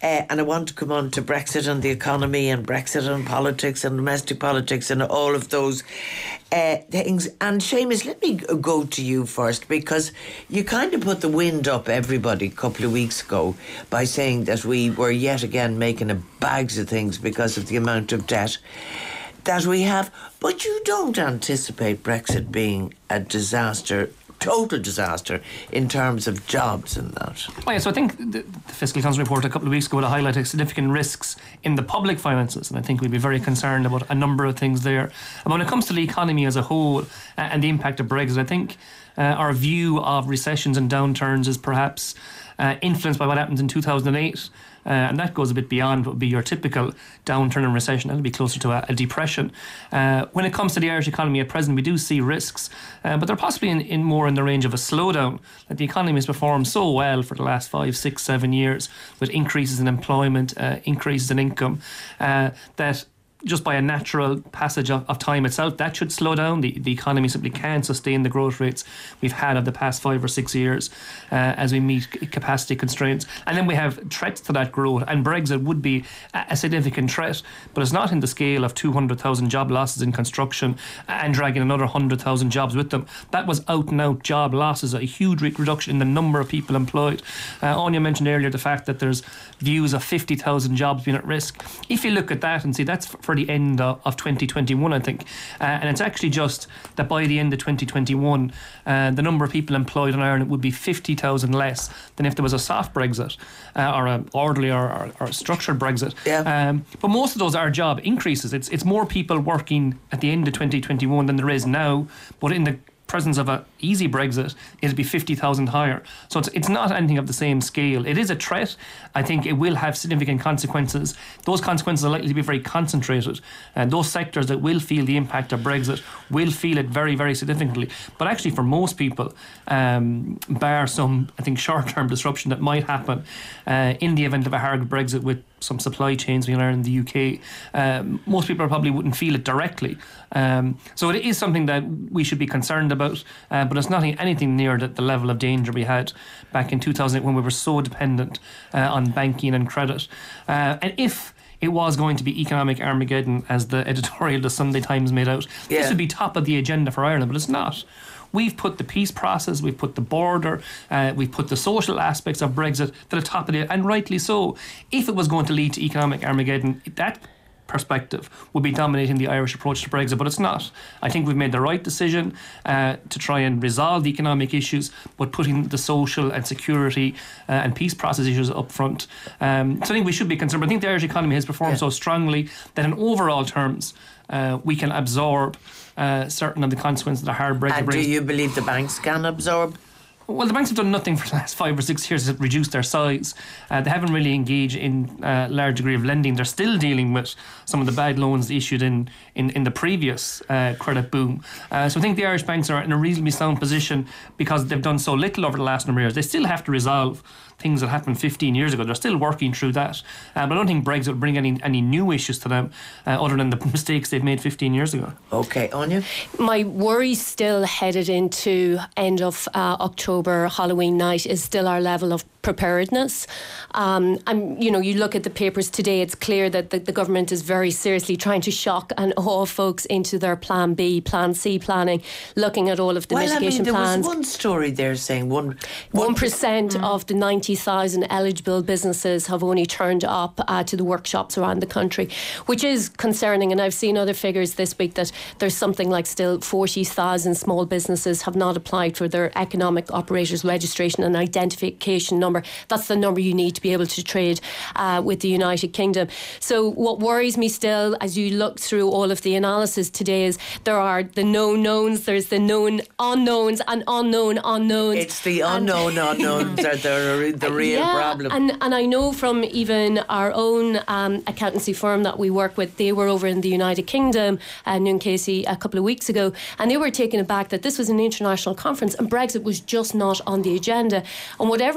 Speaker 1: Uh, and I want to come on to Brexit and the economy and Brexit and politics and domestic politics and all of those uh, things. And Seamus, let me go to you first, because you kind of put the wind up everybody a couple of weeks ago by saying that we were yet again making a bags of things because of the amount of debt that we have. But you don't anticipate Brexit being a disaster, total disaster in terms of jobs and that.
Speaker 4: Oh yeah, so I think the, the Fiscal Council report a couple of weeks ago highlighted significant risks in the public finances, and I think we'd be very concerned about a number of things there. And when it comes to the economy as a whole uh, and the impact of Brexit, I think uh, our view of recessions and downturns is perhaps uh, influenced by what happened in two thousand eight. Uh, and that goes a bit beyond what would be your typical downturn and recession. That'll be closer to a, a depression. Uh, when it comes to the Irish economy at present, we do see risks, uh, but they're possibly in, in more in the range of a slowdown. That the economy has performed so well for the last five, six, seven years, with increases in employment, uh, increases in income, uh, that just by a natural passage of, of time itself, that should slow down. The, the economy simply can't sustain the growth rates we've had of the past five or six years uh, as we meet capacity constraints. And then we have threats to that growth, and Brexit would be a, a significant threat, but it's not in the scale of two hundred thousand job losses in construction and dragging another one hundred thousand jobs with them. That was out and out job losses, a huge re- reduction in the number of people employed. Uh, Anya mentioned earlier the fact that there's views of fifty thousand jobs being at risk. If you look at that and see that's for the end of, of twenty twenty-one, I think, uh, and it's actually just that by the end of twenty twenty-one, uh, the number of people employed in Ireland would be fifty thousand less than if there was a soft Brexit uh, or an orderly or, or, or a structured Brexit.
Speaker 1: Yeah.
Speaker 4: Um, but most of those are job increases. It's it's more people working at the end of twenty twenty-one than there is now, but in the presence of an easy Brexit, it'll be fifty thousand higher. So it's it's not anything of the same scale. It is a threat. I think it will have significant consequences. Those consequences are likely to be very concentrated, and those sectors that will feel the impact of Brexit will feel it very, very significantly. But actually for most people, um, bar some, I think, short-term disruption that might happen uh, in the event of a hard Brexit with some supply chains being Ireland and the U K, um, most people probably wouldn't feel it directly. Um, so it is something that we should be concerned about, uh, but it's not anything near the, the level of danger we had back in two thousand eight when we were so dependent uh, on banking and credit. Uh, and if it was going to be economic Armageddon, as the editorial the Sunday Times made out,
Speaker 1: yeah.
Speaker 4: this would be top of the agenda for Ireland, but it's not. We've put the peace process, we've put the border, uh, we've put the social aspects of Brexit to the top of it, and rightly so. If it was going to lead to economic Armageddon, that perspective would be dominating the Irish approach to Brexit, but it's not. I think we've made the right decision uh, to try and resolve the economic issues, but putting the social and security uh, and peace process issues up front. Um, so I think we should be concerned, but I think the Irish economy has performed yeah. so strongly that in overall terms, uh, we can absorb uh, certain of the consequences of the hard Brexit.
Speaker 1: And do you believe the banks can absorb?
Speaker 4: Well, the banks have done nothing for the last five or six years to reduce their size. Uh, they haven't really engaged in a uh, large degree of lending. They're still dealing with some of the bad loans issued in, in, in the previous uh, credit boom. Uh, so I think the Irish banks are in a reasonably sound position because they've done so little over the last number of years. They still have to resolve things that happened fifteen years ago. They're still working through that. Uh, but I don't think Brexit will bring any any new issues to them uh, other than the mistakes they've made fifteen years ago.
Speaker 1: OK, Anya?
Speaker 6: My worry still headed into end of uh, October, Halloween night, is still our level of preparedness. Um, and, you know, you look at the papers today, it's clear that the, the government is very seriously trying to shock and awe folks into their Plan B, Plan C planning, looking at all of the
Speaker 1: well,
Speaker 6: mitigation
Speaker 1: I mean, there
Speaker 6: plans.
Speaker 1: was one story there saying one...
Speaker 6: One percent mm. of the ninety thousand eligible businesses have only turned up uh, to the workshops around the country, which is concerning. And I've seen other figures this week that there's something like still forty thousand small businesses have not applied for their economic operators registration and identification number. That's the number you need to be able to trade uh, with the United Kingdom. So what worries me still, as you look through all of the analysis today, is there are the known knowns, there's the known unknowns, and unknown unknowns.
Speaker 1: It's the unknown unknowns that are the real
Speaker 6: yeah,
Speaker 1: problem.
Speaker 6: And, and I know from even our own um, accountancy firm that we work with, they were over in the United Kingdom, uh, Noon Casey, a couple of weeks ago, and they were taken aback that this was an international conference and Brexit was just not on the agenda. And whatever about the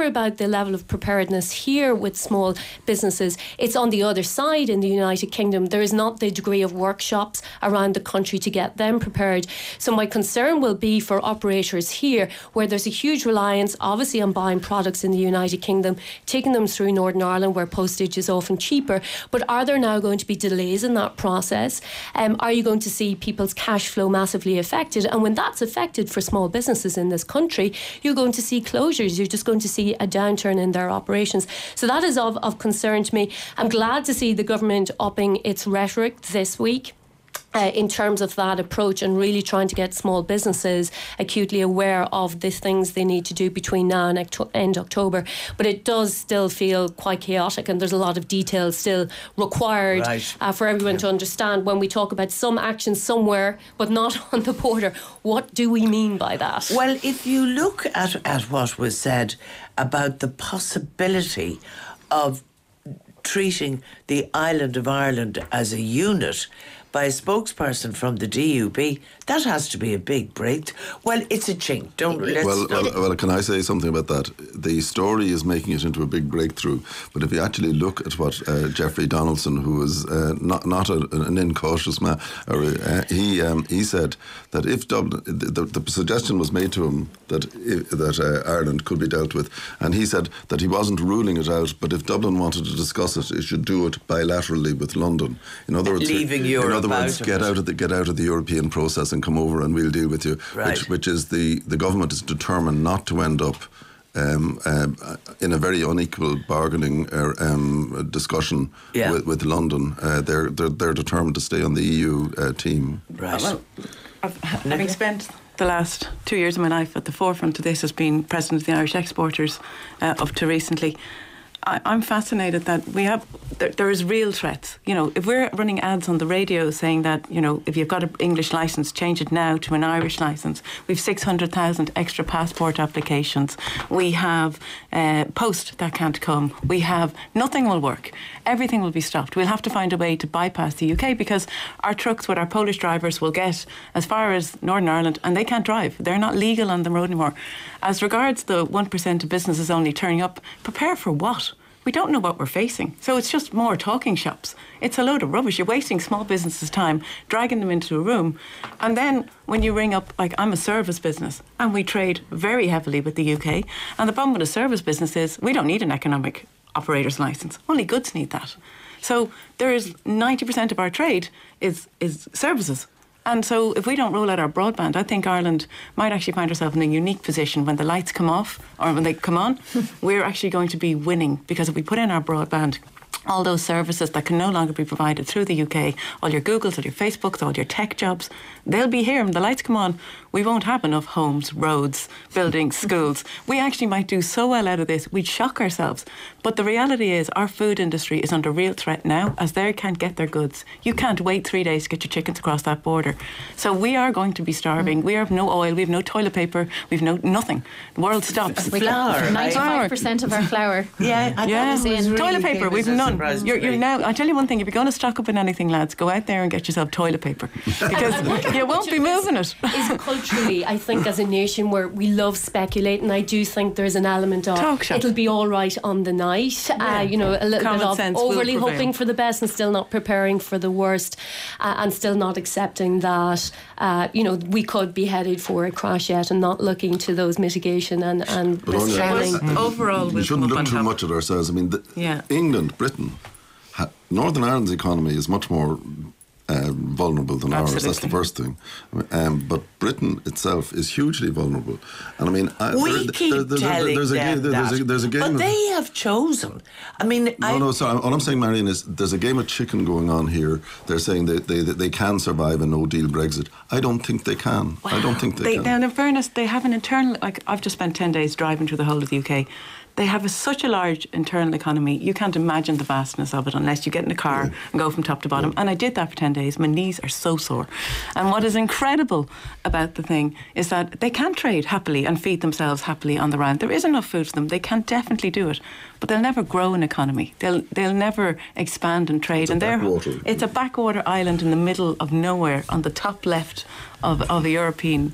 Speaker 6: the level of preparedness here with small businesses, it's on the other side in the United Kingdom. There is not the degree of workshops around the country to get them prepared. So my concern will be for operators here, where there's a huge reliance obviously on buying products in the United Kingdom, taking them through Northern Ireland where postage is often cheaper. But are there now going to be delays in that process? Um, are you going to see people's cash flow massively affected? And when that's affected for small businesses in this country, you're going to see closures. You're just going to see a downturn in their operations. So that is of, of concern to me. I'm glad to see the government upping its rhetoric this week. Uh, in terms of that approach and really trying to get small businesses acutely aware of the things they need to do between now and Octo- end October. But it does still feel quite chaotic, and there's a lot of details still required
Speaker 1: right.
Speaker 6: uh, for everyone yeah. to understand when we talk about some action somewhere but not on the border. What do we mean by that?
Speaker 1: Well, if you look at, at what was said about the possibility of treating the island of Ireland as a unit by a spokesperson from the D U P, that has to be a big break. Well, it's a chink. Don't let's.
Speaker 2: Well, well, well, can I say something about that? The story is making it into a big breakthrough, but if you actually look at what uh, Jeffrey Donaldson, who is uh, not not a, an incautious man, or, uh, he um, he said that if Dublin, the, the suggestion was made to him that if, that uh, Ireland could be dealt with, and he said that he wasn't ruling it out, but if Dublin wanted to discuss it, it should do it bilaterally with London. In other words,
Speaker 1: leaving Europe.
Speaker 2: In other words, get out of the get out of the European process and come over and we'll deal with you.
Speaker 1: Right.
Speaker 2: Which, which is the the government is determined not to end up um, uh, in a very unequal bargaining uh, um, discussion
Speaker 1: yeah.
Speaker 2: with, with London. Uh, they're, they're they're determined to stay on the E U uh, team.
Speaker 1: Right.
Speaker 5: Well, I've, having spent the last two years of my life at the forefront of this as being president of the Irish Exporters uh, up to recently, I, I'm fascinated that we have there, there is real threats. You know, if we're running ads on the radio saying that, you know, if you've got an English licence, change it now to an Irish licence. We've six hundred thousand extra passport applications. We have uh, post that can't come. We have nothing will work. Everything will be stopped. We'll have to find a way to bypass the U K because our trucks with our Polish drivers will get as far as Northern Ireland and they can't drive. They're not legal on the road anymore. As regards the one percent of businesses only turning up, prepare for what? We don't know what we're facing. So it's just more talking shops. It's a load of rubbish. You're wasting small businesses' time, dragging them into a room. And then when you ring up, like I'm a service business and we trade very heavily with the U K. And the problem with a service business is we don't need an economic operator's licence. Only goods need that. So there is ninety percent of our trade is is services. And so if we don't roll out our broadband, I think Ireland might actually find herself in a unique position when the lights come off or when they come on. We're actually going to be winning because if we put in our broadband, all those services that can no longer be provided through the U K, all your Googles, all your Facebooks, all your tech jobs, they'll be here. When the lights come on, we won't have enough homes, roads, buildings, schools. We actually might do so well out of this, we'd shock ourselves. But the reality is our food industry is under real threat now as they can't get their goods. You can't wait three days to get your chickens across that border. So we are going to be starving. We have no oil, we have no toilet paper, we have no nothing. The world stops.
Speaker 1: Flour.
Speaker 3: ninety-five percent of our flour.
Speaker 1: Yeah, I
Speaker 5: yeah.
Speaker 1: thought it was really
Speaker 5: toilet paper,
Speaker 1: came
Speaker 5: we've
Speaker 1: as a
Speaker 5: none.
Speaker 1: surprise to
Speaker 5: You're, you're
Speaker 1: me.
Speaker 5: now, I'll tell you one thing, if you're going to stock up in anything, lads, go out there and get yourself toilet paper. Because you won't be moving it.
Speaker 6: Is culturally, I think, as a nation where we love speculating, I do think there's an element of
Speaker 5: Talk shop.
Speaker 6: it'll be all right on the night. Uh, you know, a little
Speaker 5: Common
Speaker 6: bit of
Speaker 5: sense will
Speaker 6: overly
Speaker 5: prevail.
Speaker 6: hoping for the best and still not preparing for the worst, uh, and still not accepting that, uh, you know, we could be headed for a crash yet and not looking to those mitigation and, and
Speaker 2: But
Speaker 6: risk
Speaker 2: only-
Speaker 6: planning.
Speaker 5: But overall,
Speaker 2: We
Speaker 5: we'll
Speaker 2: shouldn't
Speaker 5: come
Speaker 2: look
Speaker 5: up
Speaker 2: too
Speaker 5: on top.
Speaker 2: much at ourselves. I mean, the,
Speaker 5: Yeah.
Speaker 2: England, Britain, ha, Northern Ireland's economy is much more uh, vulnerable than ours. That's the
Speaker 5: Absolutely.
Speaker 2: first thing. Um, but Britain itself is hugely vulnerable. And I mean, I,
Speaker 1: We
Speaker 2: there-
Speaker 1: keep
Speaker 2: there- there's, a,
Speaker 1: telling
Speaker 2: there's, a,
Speaker 1: them
Speaker 2: game, there's,
Speaker 1: that,
Speaker 2: a, there's a game.
Speaker 1: but
Speaker 2: of,
Speaker 1: they have chosen. I mean,
Speaker 2: no,
Speaker 1: I,
Speaker 2: no, sorry. All I'm saying, Marion, is there's a game of chicken going on here. They're saying they they, they can survive a no-deal Brexit. I don't think they can. I don't think they,
Speaker 5: They,
Speaker 2: can.
Speaker 5: now, in fairness, they have an internal. Like I've just spent ten days driving through the whole of the U K. They have a, such a large internal economy. You can't imagine the vastness of it unless you get in a car
Speaker 2: Yeah.
Speaker 5: and go from top to bottom. And I did that for ten days. My knees are so sore. And what is incredible about the thing is that they can trade happily and feed themselves happily on the round. There is enough food for them. They can definitely do it. But they'll never grow an economy. They'll they'll never expand and trade.
Speaker 2: It's a
Speaker 5: and they're
Speaker 2: backwater.
Speaker 5: it's a backwater island in the middle of nowhere on the top left of, of a European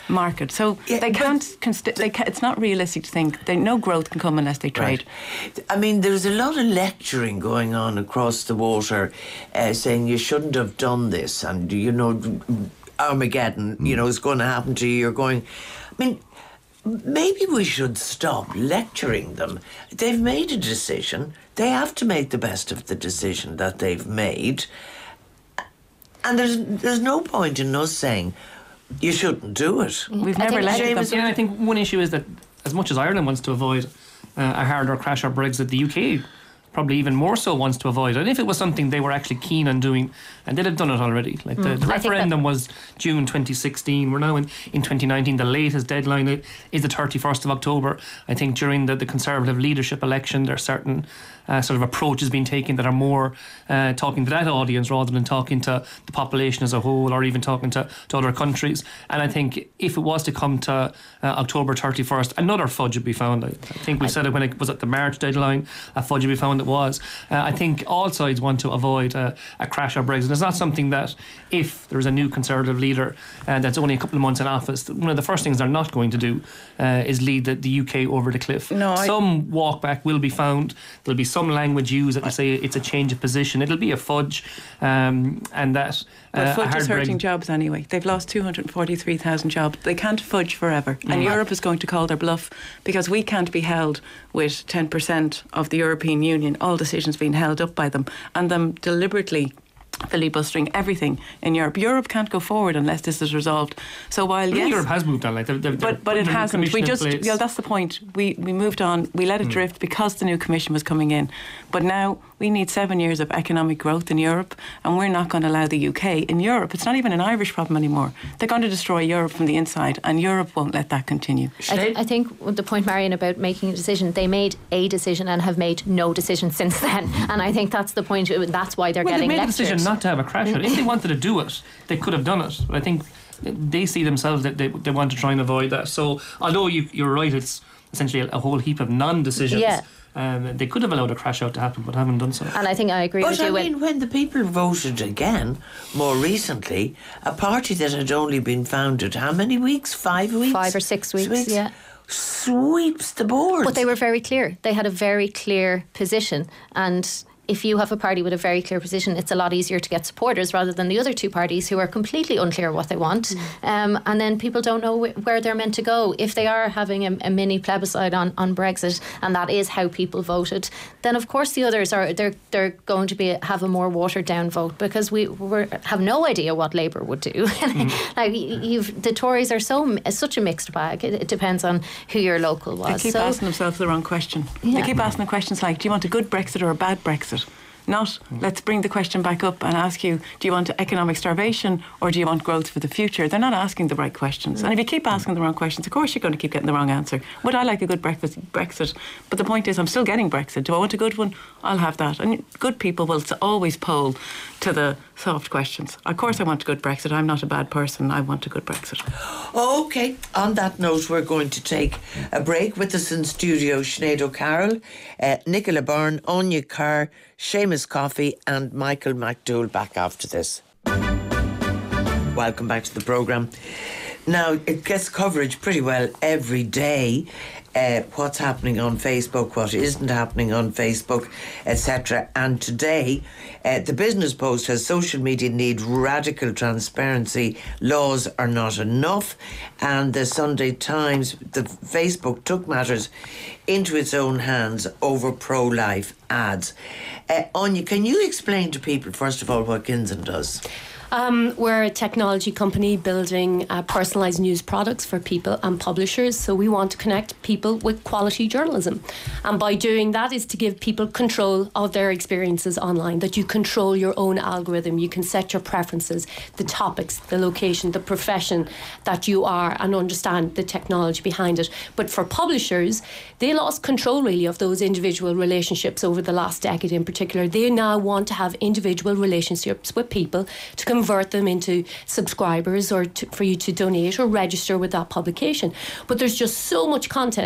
Speaker 5: market. So
Speaker 1: Yeah,
Speaker 5: they
Speaker 1: but-
Speaker 5: can't. Consti- they ca it's not realistic to think they no growth can come unless they trade.
Speaker 1: Right. I mean, there's a lot of lecturing going on across the water, uh, saying you shouldn't have done this, and you know, Armageddon, you know, is going to happen to you. You're going. I mean, maybe we should stop lecturing them. They've made a decision. They have to make the best of the decision that they've made. And there's there's no point in us saying you shouldn't do it.
Speaker 5: We've
Speaker 3: I
Speaker 5: never
Speaker 3: think-
Speaker 5: let them.
Speaker 1: Seamus,
Speaker 4: Yeah, I think one issue is that as much as Ireland wants to avoid uh, a harder crash or Brexit, the U K probably even more so wants to avoid it. And if it was something they were actually keen on doing, and they'd have done it already. Like the, the
Speaker 3: I think
Speaker 4: referendum was June twenty sixteen. We're now in, in twenty nineteen. The latest deadline i- is the thirty-first of October. I think during the, the Conservative leadership election, there are certain uh, sort of approaches being taken that are more uh, talking to that audience rather than talking to the population as a whole, or even talking to, to other countries. And I think if it was to come to uh, October thirty-first, another fudge would be found. I, I think we said it when it was at the March deadline, a fudge would be found. It was. Uh, I think all sides want to avoid uh, a crash or Brexit. It's not something that if there's a new Conservative leader and uh, that's only a couple of months in office, one of the first things they're not going to do uh, is lead the, the U K over the cliff.
Speaker 5: No, I-
Speaker 4: Some walk back will be found. There'll be some language used that will say it's a change of position. It'll be a fudge, um, and that uh,
Speaker 5: But
Speaker 4: a
Speaker 5: fudge
Speaker 4: hard
Speaker 5: is hurting
Speaker 4: Brexit-
Speaker 5: jobs anyway. They've lost two hundred forty-three thousand jobs. They can't fudge forever. And Europe is going to call their bluff because we can't be held with ten percent of the European Union, all decisions being held up by them, and them deliberately filibustering everything in Europe. Europe can't go forward unless this is resolved. So while,
Speaker 4: I think
Speaker 5: yes...
Speaker 4: Europe has moved on. Like they're, they're,
Speaker 5: But but it hasn't. We just yeah, that's the point. We we moved on. We let it drift because the new commission was coming in. But now we need seven years of economic growth in Europe, and we're not going to allow the U K in Europe. It's not even an Irish problem anymore. They're going to destroy Europe from the inside, and Europe won't let that continue.
Speaker 3: I, th- I think with the point, Marion, about making a decision, they made a decision and have made no decision since then. And I think that's the point. That's why they're
Speaker 4: Well, they
Speaker 3: getting
Speaker 4: made
Speaker 3: lectured.
Speaker 4: a decision not to have a crash. If they wanted to do it, they could have done it. But I think they see themselves that they, they want to try and avoid that. So although you, you're right, it's essentially a, a whole heap of non-decisions.
Speaker 3: Yeah.
Speaker 4: Um, they could have allowed a crash out to happen, but haven't done so.
Speaker 3: And I think I agree
Speaker 1: But
Speaker 3: with
Speaker 1: I
Speaker 3: you. when-
Speaker 1: mean, when the people voted again, more recently, a party that had only been founded, how many weeks? Five weeks?
Speaker 3: Five or six weeks, yeah.
Speaker 1: Sweeps the board.
Speaker 3: But they were very clear. They had a very clear position. And if you have a party with a very clear position, it's a lot easier to get supporters rather than the other two parties who are completely unclear what they want. Mm. Um, and then people don't know wh- where they're meant to go. If they are having a, a mini plebiscite on, on Brexit, and that is how people voted, then of course the others are they're they're going to be have a more watered down vote, because we we're, have no idea what Labour would do. Mm. Like you've, the Tories are so such a mixed bag. It, it depends on who your local was.
Speaker 5: They keep
Speaker 3: so,
Speaker 5: asking themselves the wrong question.
Speaker 3: Yeah.
Speaker 5: They keep asking the questions like, do you want a good Brexit or a bad Brexit? Not, let's bring the question back up and ask you, do you want economic starvation or do you want growth for the future? They're not asking the right questions. And if you keep asking the wrong questions, of course you're going to keep getting the wrong answer. Would I like a good breakfast, Brexit? But the point is, I'm still getting Brexit. Do I want a good one? I'll have that. And good people will always poll to the soft questions. Of course I want a good Brexit. I'm not a bad person. I want a good Brexit.
Speaker 1: OK, on that note, we're going to take a break. With us in studio, Sinead O'Carroll, uh, Nicola Byrne, Anya Carr, Seamus Coffey and Michael McDowell back after this. Welcome back to the programme. Now, it gets coverage pretty well every day. Uh, what's happening on Facebook, what isn't happening on Facebook, et cetera. And today, uh, the Business Post has social media need radical transparency. Laws are not enough. And the Sunday Times, the Facebook took matters into its own hands over pro-life ads. Uh, Anya, can you explain to people, first of all, what Ginson does?
Speaker 6: Um, we're a technology company building uh, personalised news products for people and publishers. So we want to connect people with quality journalism. And by doing that is to give people control of their experiences online, that you control your own algorithm. You can set your preferences, the topics, the location, the profession that you are, and understand the technology behind it. But for publishers, they lost control really of those individual relationships over the last decade in particular. They now want to have individual relationships with people to convert them into subscribers or to, for you to donate or register with that publication. But there's just so much content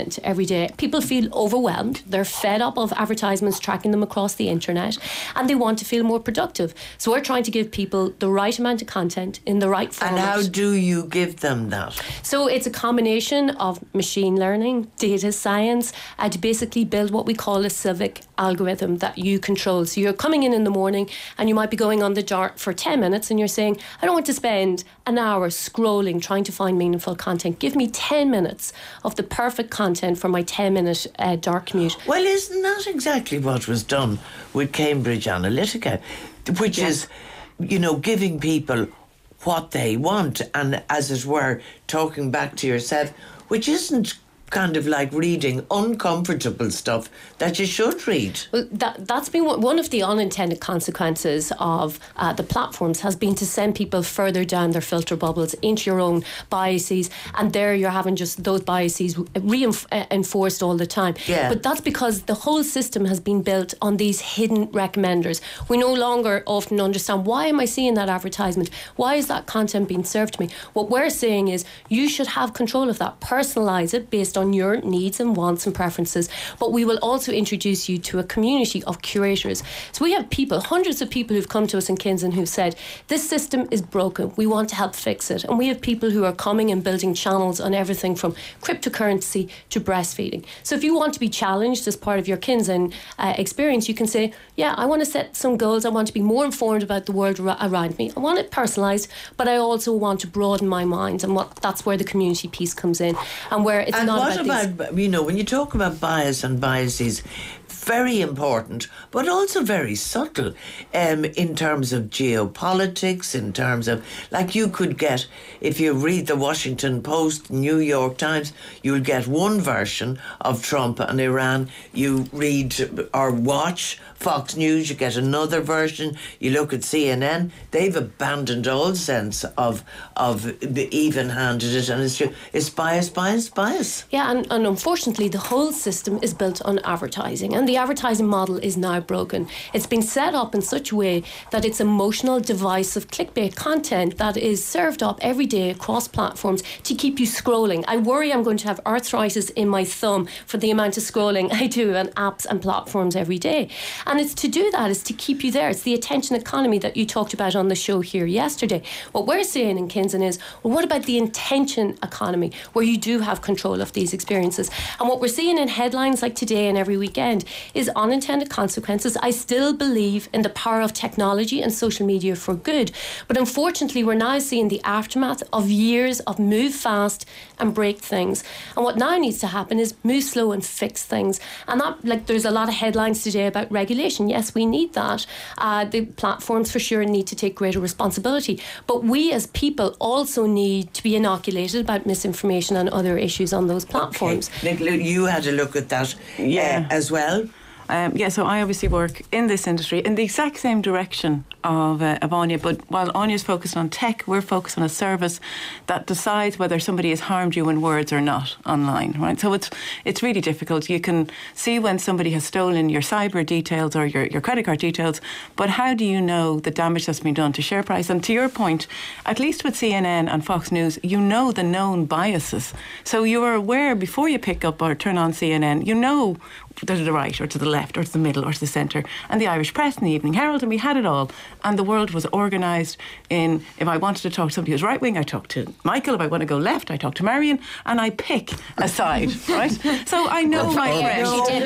Speaker 6: content every day. People feel overwhelmed. They're fed up of advertisements tracking them across the internet, and they want to feel more productive. So we're trying to give people the right amount of content in the right format.
Speaker 1: And how do you give them that?
Speaker 6: So it's a combination of machine learning, data science, uh, to basically build what we call a civic algorithm that you control. So you're coming in in the morning and you might be going on the dart for ten minutes and you're saying, I don't want to spend an hour scrolling trying to find meaningful content. Give me ten minutes of the perfect content for my ten minute uh, dart commute.
Speaker 1: Well, isn't that exactly what was done with Cambridge Analytica, which yeah. is, you know, giving people what they want and, as it were, talking back to yourself, which isn't kind of like reading uncomfortable stuff that you should read.
Speaker 6: Well, that, that's been one of the unintended consequences of uh, the platforms has been to send people further down their filter bubbles into your own biases, and there you're having just those biases reinforced all the time.
Speaker 1: Yeah.
Speaker 6: But that's because the whole system has been built on these hidden recommenders. We no longer often understand, why am I seeing that advertisement? Why is that content being served to me? What we're saying is you should have control of that, personalise it based on on your needs and wants and preferences, but we will also introduce you to a community of curators. So we have people, hundreds of people who've come to us in Kinsale who've said, this system is broken, we want to help fix it. And we have people who are coming and building channels on everything from cryptocurrency to breastfeeding. So if you want to be challenged as part of your Kinsale uh, experience, you can say, yeah, I want to set some goals, I want to be more informed about the world ra- around me, I want it personalised, but I also want to broaden my mind, and what that's where the community piece comes in, and where it's
Speaker 1: and
Speaker 6: not
Speaker 1: what
Speaker 6: about,
Speaker 1: about, you know, when you talk about bias and biases, very important, but also very subtle um, in terms of geopolitics, in terms of, like, you could get, if you read the Washington Post, New York Times, you'll get one version of Trump and Iran. You read or watch Fox News, you get another version. You look at C N N, they've abandoned all sense of of the even-handed, and it's, it's bias, bias, bias.
Speaker 6: Yeah, and, and unfortunately the whole system is built on advertising, and the advertising model is now broken. It's been set up in such a way that it's emotional, divisive, clickbait content that is served up every day across platforms to keep you scrolling. I worry I'm going to have arthritis in my thumb for the amount of scrolling I do on apps and platforms every day. And it's to do that, it's to keep you there. It's the attention economy that you talked about on the show here yesterday. What we're saying in Kinsale is, well, what about the intention economy, where you do have control of these experiences? And what we're seeing in headlines like today and every weekend is unintended consequences. I still believe in the power of technology and social media for good, but unfortunately we're now seeing the aftermath of years of move fast and break things. And what now needs to happen is move slow and fix things. And that, like, there's a lot of headlines today about regulation. Yes, we need that. Uh, the platforms for sure need to take greater responsibility, but we as people also need to be inoculated about misinformation and other issues on those platforms.
Speaker 1: Okay. Nicola, you had a look at that yeah. uh, as well.
Speaker 5: Um, yeah, so I obviously work in this industry in the exact same direction of, uh, of Anya, but while Anya's focused on tech, we're focused on a service that decides whether somebody has harmed you in words or not online, right? So it's it's really difficult. You can see when somebody has stolen your cyber details or your, your credit card details, but how do you know the damage that's been done to share price? And to your point, at least with C N N and Fox News, you know the known biases. So you're aware before you pick up or turn on C N N, you know to the right or to the left or to the middle or to the centre, and the Irish Press and the Evening Herald, and we had it all. And the world was organised in, if I wanted to talk to somebody who's right wing, I talk to Michael. If I want to go left, I talk to Marion, and I pick a side, right? So I know my friend.
Speaker 6: She did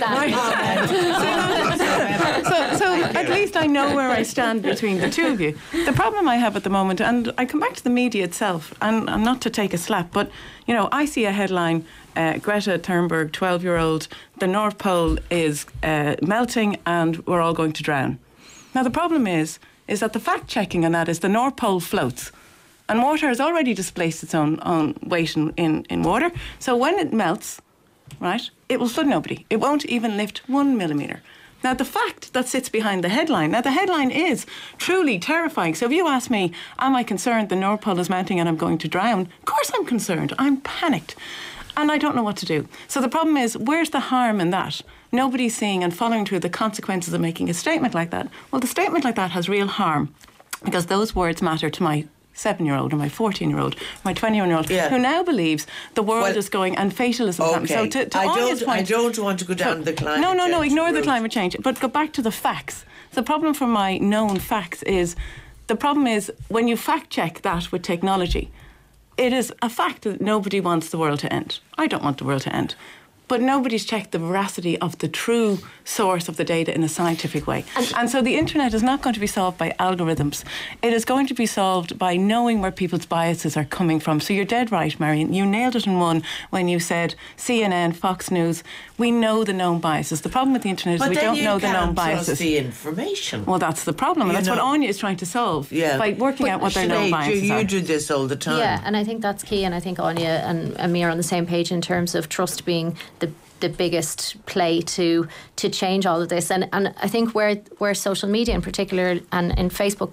Speaker 6: that.
Speaker 5: so, so at least I know where I stand between the two of you. The problem I have at the moment, and I come back to the media itself, and, and not to take a slap, but you know, I see a headline. Uh, Greta Thunberg, twelve-year-old, the North Pole is uh, melting and we're all going to drown. Now, the problem is, is that the fact-checking on that is the North Pole floats. And water has already displaced its own, own weight in, in, in water. So when it melts, right, it will flood nobody. It won't even lift one millimetre. Now, the fact that sits behind the headline, now the headline is truly terrifying. So if you ask me, am I concerned the North Pole is melting and I'm going to drown? Of course I'm concerned. I'm panicked. And I don't know what to do. So the problem is, where's the harm in that? Nobody's seeing and following through the consequences of making a statement like that. Well, the statement like that has real harm because those words matter to my seven-year-old or my fourteen-year-old, my twenty-one-year-old,
Speaker 1: Yeah.
Speaker 5: who now believes the world
Speaker 1: Well,
Speaker 5: is going and fatalism.
Speaker 1: Okay.
Speaker 5: So to, to
Speaker 1: I,
Speaker 5: Anya's
Speaker 1: don't, I
Speaker 5: point,
Speaker 1: don't want to go down the climate
Speaker 5: no, no, no,
Speaker 1: change
Speaker 5: ignore the
Speaker 1: route.
Speaker 5: climate change, but go back to the facts. The problem for my known facts is, the problem is when you fact check that with technology, it is a fact that nobody wants the world to end. I don't want the world to end. But nobody's checked the veracity of the true source of the data in a scientific way. And, and so the internet is not going to be solved by algorithms. It is going to be solved by knowing where people's biases are coming from. So you're dead right, Marion. You nailed it in one when you said C N N, Fox News, we know the known biases. The problem with the internet
Speaker 1: But
Speaker 5: is we
Speaker 1: then
Speaker 5: don't
Speaker 1: you
Speaker 5: know the known
Speaker 1: can't trust
Speaker 5: biases.
Speaker 1: the information.
Speaker 5: Well, that's the problem. And
Speaker 1: You
Speaker 5: that's what
Speaker 1: know.
Speaker 5: Anya is trying to solve
Speaker 1: Yeah.
Speaker 5: by working
Speaker 1: But
Speaker 5: out what their known
Speaker 1: Sinead,
Speaker 5: biases
Speaker 1: you,
Speaker 5: are.
Speaker 1: you do this all the time.
Speaker 3: Yeah, and I think that's key. And I think Anya and Amir are on the same page in terms of trust being the the biggest play to to change all of this. And and I think where where social media in particular and in Facebook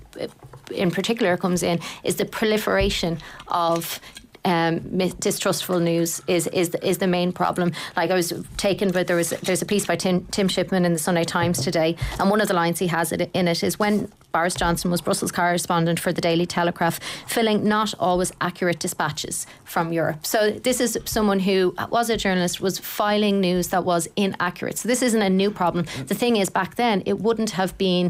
Speaker 3: in particular comes in is the proliferation of Um, distrustful news is is the, is the main problem. Like I was taken, but there was there's a piece by Tim, Tim Shipman in the Sunday Times today, and one of the lines he has it in it is, when Boris Johnson was Brussels correspondent for the Daily Telegraph, filling not always accurate dispatches from Europe. So this is someone who was a journalist, was filing news that was inaccurate. So this isn't a new problem. The thing is, back then it wouldn't have been,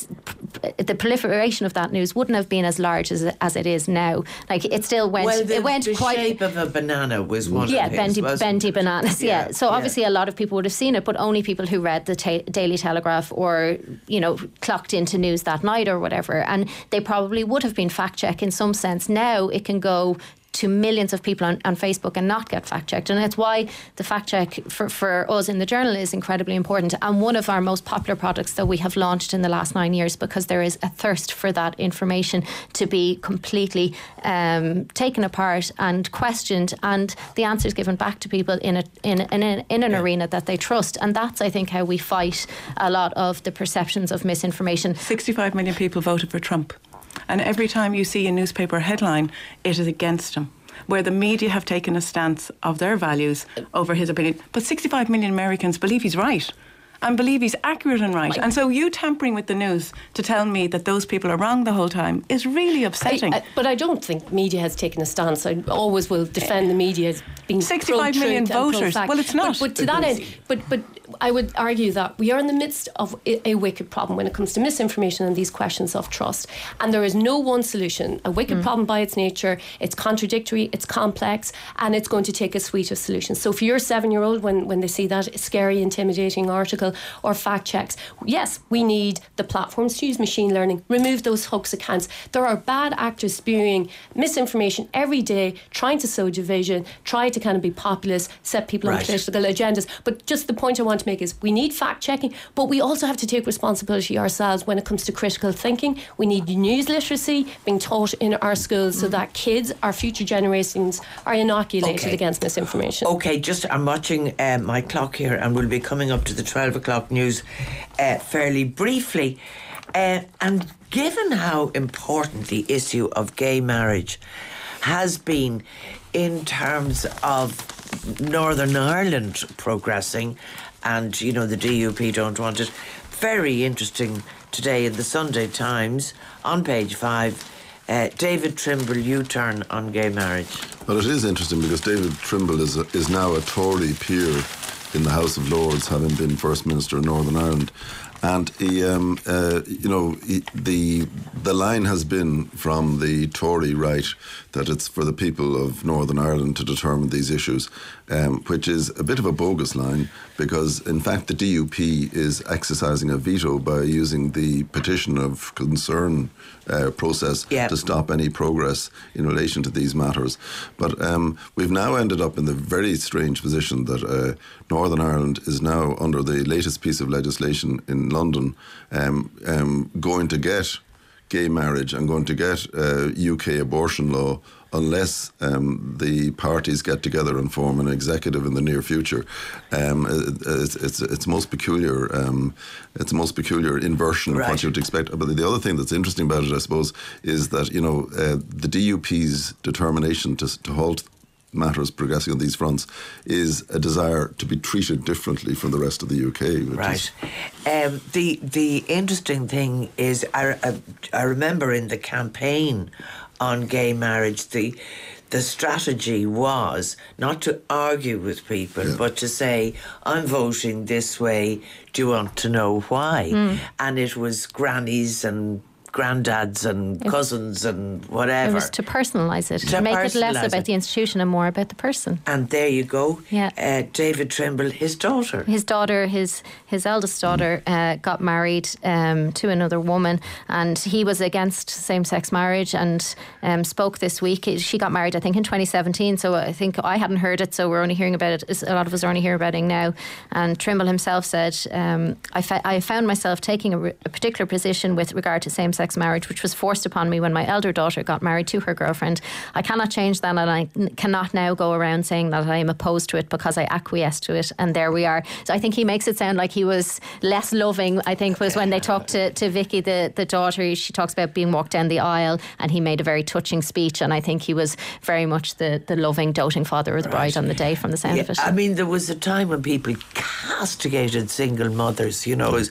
Speaker 3: the proliferation of that news wouldn't have been as large as as it is now. Like it still went.
Speaker 1: Well, the,
Speaker 3: it went
Speaker 1: the
Speaker 3: quite.
Speaker 1: shape of a banana was one
Speaker 3: Yeah,
Speaker 1: of his,
Speaker 3: bendy,
Speaker 1: wasn't
Speaker 3: bendy
Speaker 1: it?
Speaker 3: bananas. Yeah.
Speaker 1: Yeah,
Speaker 3: So
Speaker 1: yeah.
Speaker 3: obviously a lot of people would have seen it, but only people who read the ta- Daily Telegraph or, you know, clocked into news that night or whatever. And they probably would have been fact checked in some sense. Now it can go to millions of people on, on Facebook and not get fact checked. And that's why the fact check for, for us in the Journal is incredibly important, and one of our most popular products that we have launched in the last nine years, because there is a thirst for that information to be completely um, taken apart and questioned, and the answers given back to people in a in, in, a, in an
Speaker 1: Yeah.
Speaker 3: arena that they trust. And that's, I think, how we fight a lot of the perceptions of misinformation.
Speaker 5: sixty-five million people voted for Trump. And every time you see a newspaper headline, it is against him, where the media have taken a stance of their values over his opinion. But sixty-five million Americans believe he's right and believe he's accurate and right. And so you tampering with the news to tell me that those people are wrong the whole time is really upsetting.
Speaker 6: I, I, but I don't think media has taken a stance. I always will defend the media as being
Speaker 5: sixty-five million
Speaker 6: pro-truth and
Speaker 5: voters.
Speaker 6: pro-fact.
Speaker 5: Well, it's not.
Speaker 6: But, but to that end, but but I would argue that we are in the midst of a, a wicked problem when it comes to misinformation and these questions of trust. And there is no one solution. A wicked mm. problem by its nature. It's contradictory. It's complex, and it's going to take a suite of solutions. So for your seven-year-old, when when they see that scary, intimidating article or fact checks, yes, we need the platforms to use machine learning. Remove those hoax accounts. There are bad actors spewing misinformation every day, trying to sow division, trying to kind of be populist, set people
Speaker 1: Right.
Speaker 6: on political agendas. But just the point I want to make is we need fact checking, but we also have to take responsibility ourselves when it comes to critical thinking. We need news literacy being taught in our schools so that kids, our future generations, are inoculated
Speaker 1: Okay.
Speaker 6: against misinformation.
Speaker 1: Okay, just I'm watching uh, my clock here, and we'll be coming up to the twelve o'clock news uh, fairly briefly. Uh, and given how important the issue of gay marriage has been in terms of Northern Ireland progressing, and, you know, the D U P don't want it, very interesting today in the Sunday Times on page five, uh, David Trimble U-turn on gay marriage.
Speaker 2: Well, it is interesting because David Trimble is a, is now a Tory peer in the House of Lords, having been First Minister of Northern Ireland. And he, um, uh, you know, he, the the line has been from the Tory right that it's for the people of Northern Ireland to determine these issues, um, which is a bit of a bogus line because, in fact, the D U P is exercising a veto by using the petition of concern uh, process
Speaker 1: yeah.
Speaker 2: to stop any progress in relation to these matters. But um, we've now ended up in the very strange position that uh, Northern Ireland is now, under the latest piece of legislation in London, um, um, going to get gay marriage and going to get uh, U K abortion law unless um, the parties get together and form an executive in the near future. Um, it's, it's it's most peculiar. Um, it's the most peculiar inversion
Speaker 1: right.
Speaker 2: of what you'd expect. But the other thing that's interesting about it, I suppose, is that, you know, uh, the D U P's determination to to halt matters progressing on these fronts is a desire to be treated differently from the rest of the U K. Which
Speaker 1: Right.
Speaker 2: Is
Speaker 1: Um, the the interesting thing is, I, I, I remember in the campaign on gay marriage. The the strategy was not to argue with people,
Speaker 2: Yeah.
Speaker 1: but to say, I'm voting this way, do you want to know why?
Speaker 3: Mm.
Speaker 1: And it was grannies and granddads and cousins and whatever.
Speaker 3: It was to personalise it,
Speaker 1: To
Speaker 3: to make it less
Speaker 1: personalise
Speaker 3: about
Speaker 1: it.
Speaker 3: the institution and more about the person.
Speaker 1: And there you go.
Speaker 3: Yeah.
Speaker 1: Uh, David Trimble, his daughter.
Speaker 3: His daughter, his his eldest daughter, uh, got married um, to another woman, and he was against same-sex marriage and um, spoke this week. She got married, I think, in twenty seventeen, so I think I hadn't heard it, so we're only hearing about it. A lot of us are only hearing about it now. And Trimble himself said, um, I, fa- I found myself taking a, re- a particular position with regard to same-sex marriage, which was forced upon me when my elder daughter got married to her girlfriend. I cannot change that, and I n- cannot now go around saying that I am opposed to it because I acquiesced to it, and there we are. So I think he makes it sound like he was less loving, I think, was when they talked to, to Vicky, the, the daughter. She talks about being walked down the aisle, and he made a very touching speech, and I think he was very much the, the loving, doting father of the bride on the day, from the sound
Speaker 1: Yeah,
Speaker 3: of it.
Speaker 1: I mean, there was a time when people castigated single mothers, you know, as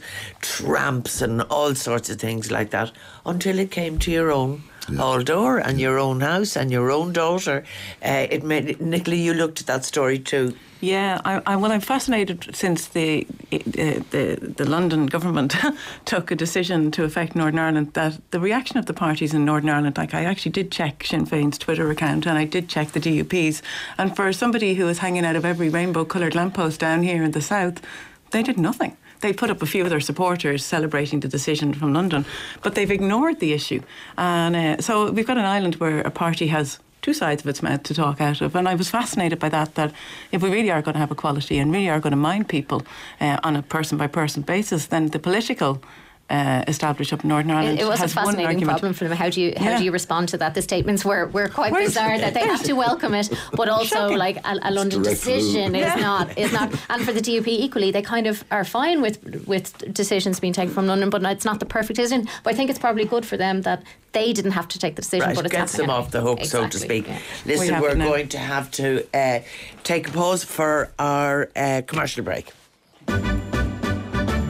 Speaker 1: tramps and all sorts of things like that, until it came to your own hall door and your own house and your own daughter. Uh, it made Nicola, you looked at that story too.
Speaker 5: Yeah, I, I, well, I'm fascinated since the uh, the, the London government took a decision to affect Northern Ireland, that the reaction of the parties in Northern Ireland, like I actually did check Sinn Féin's Twitter account and I did check the D U P's, and for somebody who is hanging out of every rainbow coloured lamppost down here in the south, they did nothing. They put up a few of their supporters celebrating the decision from London, but they've ignored the issue. And uh, so we've got an island where a party has two sides of its mouth to talk out of. And I was fascinated by that, that if we really are going to have equality and really are going to mind people uh, on a person-by-person basis, then the political Uh, established up in Northern Ireland.
Speaker 3: It, it was a
Speaker 5: has one
Speaker 3: fascinating
Speaker 5: argument.
Speaker 3: problem for them. How do you how
Speaker 5: Yeah.
Speaker 3: do you respond to that? The statements were, were quite
Speaker 5: Well,
Speaker 3: bizarre, that they have to welcome it, but also
Speaker 5: Shocking.
Speaker 3: like a, a London
Speaker 2: direct
Speaker 3: decision
Speaker 2: rule.
Speaker 3: is
Speaker 5: Yeah.
Speaker 3: not is not. And for the D U P equally, they kind of are fine with with decisions being taken from London, but it's not the perfect decision. But I think it's probably good for them that they didn't have to take the decision.
Speaker 1: Right,
Speaker 3: but it's
Speaker 1: gets them
Speaker 3: happening
Speaker 1: off the hook,
Speaker 3: anyway.
Speaker 1: so to
Speaker 3: Exactly,
Speaker 1: speak.
Speaker 3: yeah.
Speaker 1: Listen,
Speaker 5: We have
Speaker 1: we're
Speaker 5: to now.
Speaker 1: going to have to uh, take a pause for our uh, commercial break.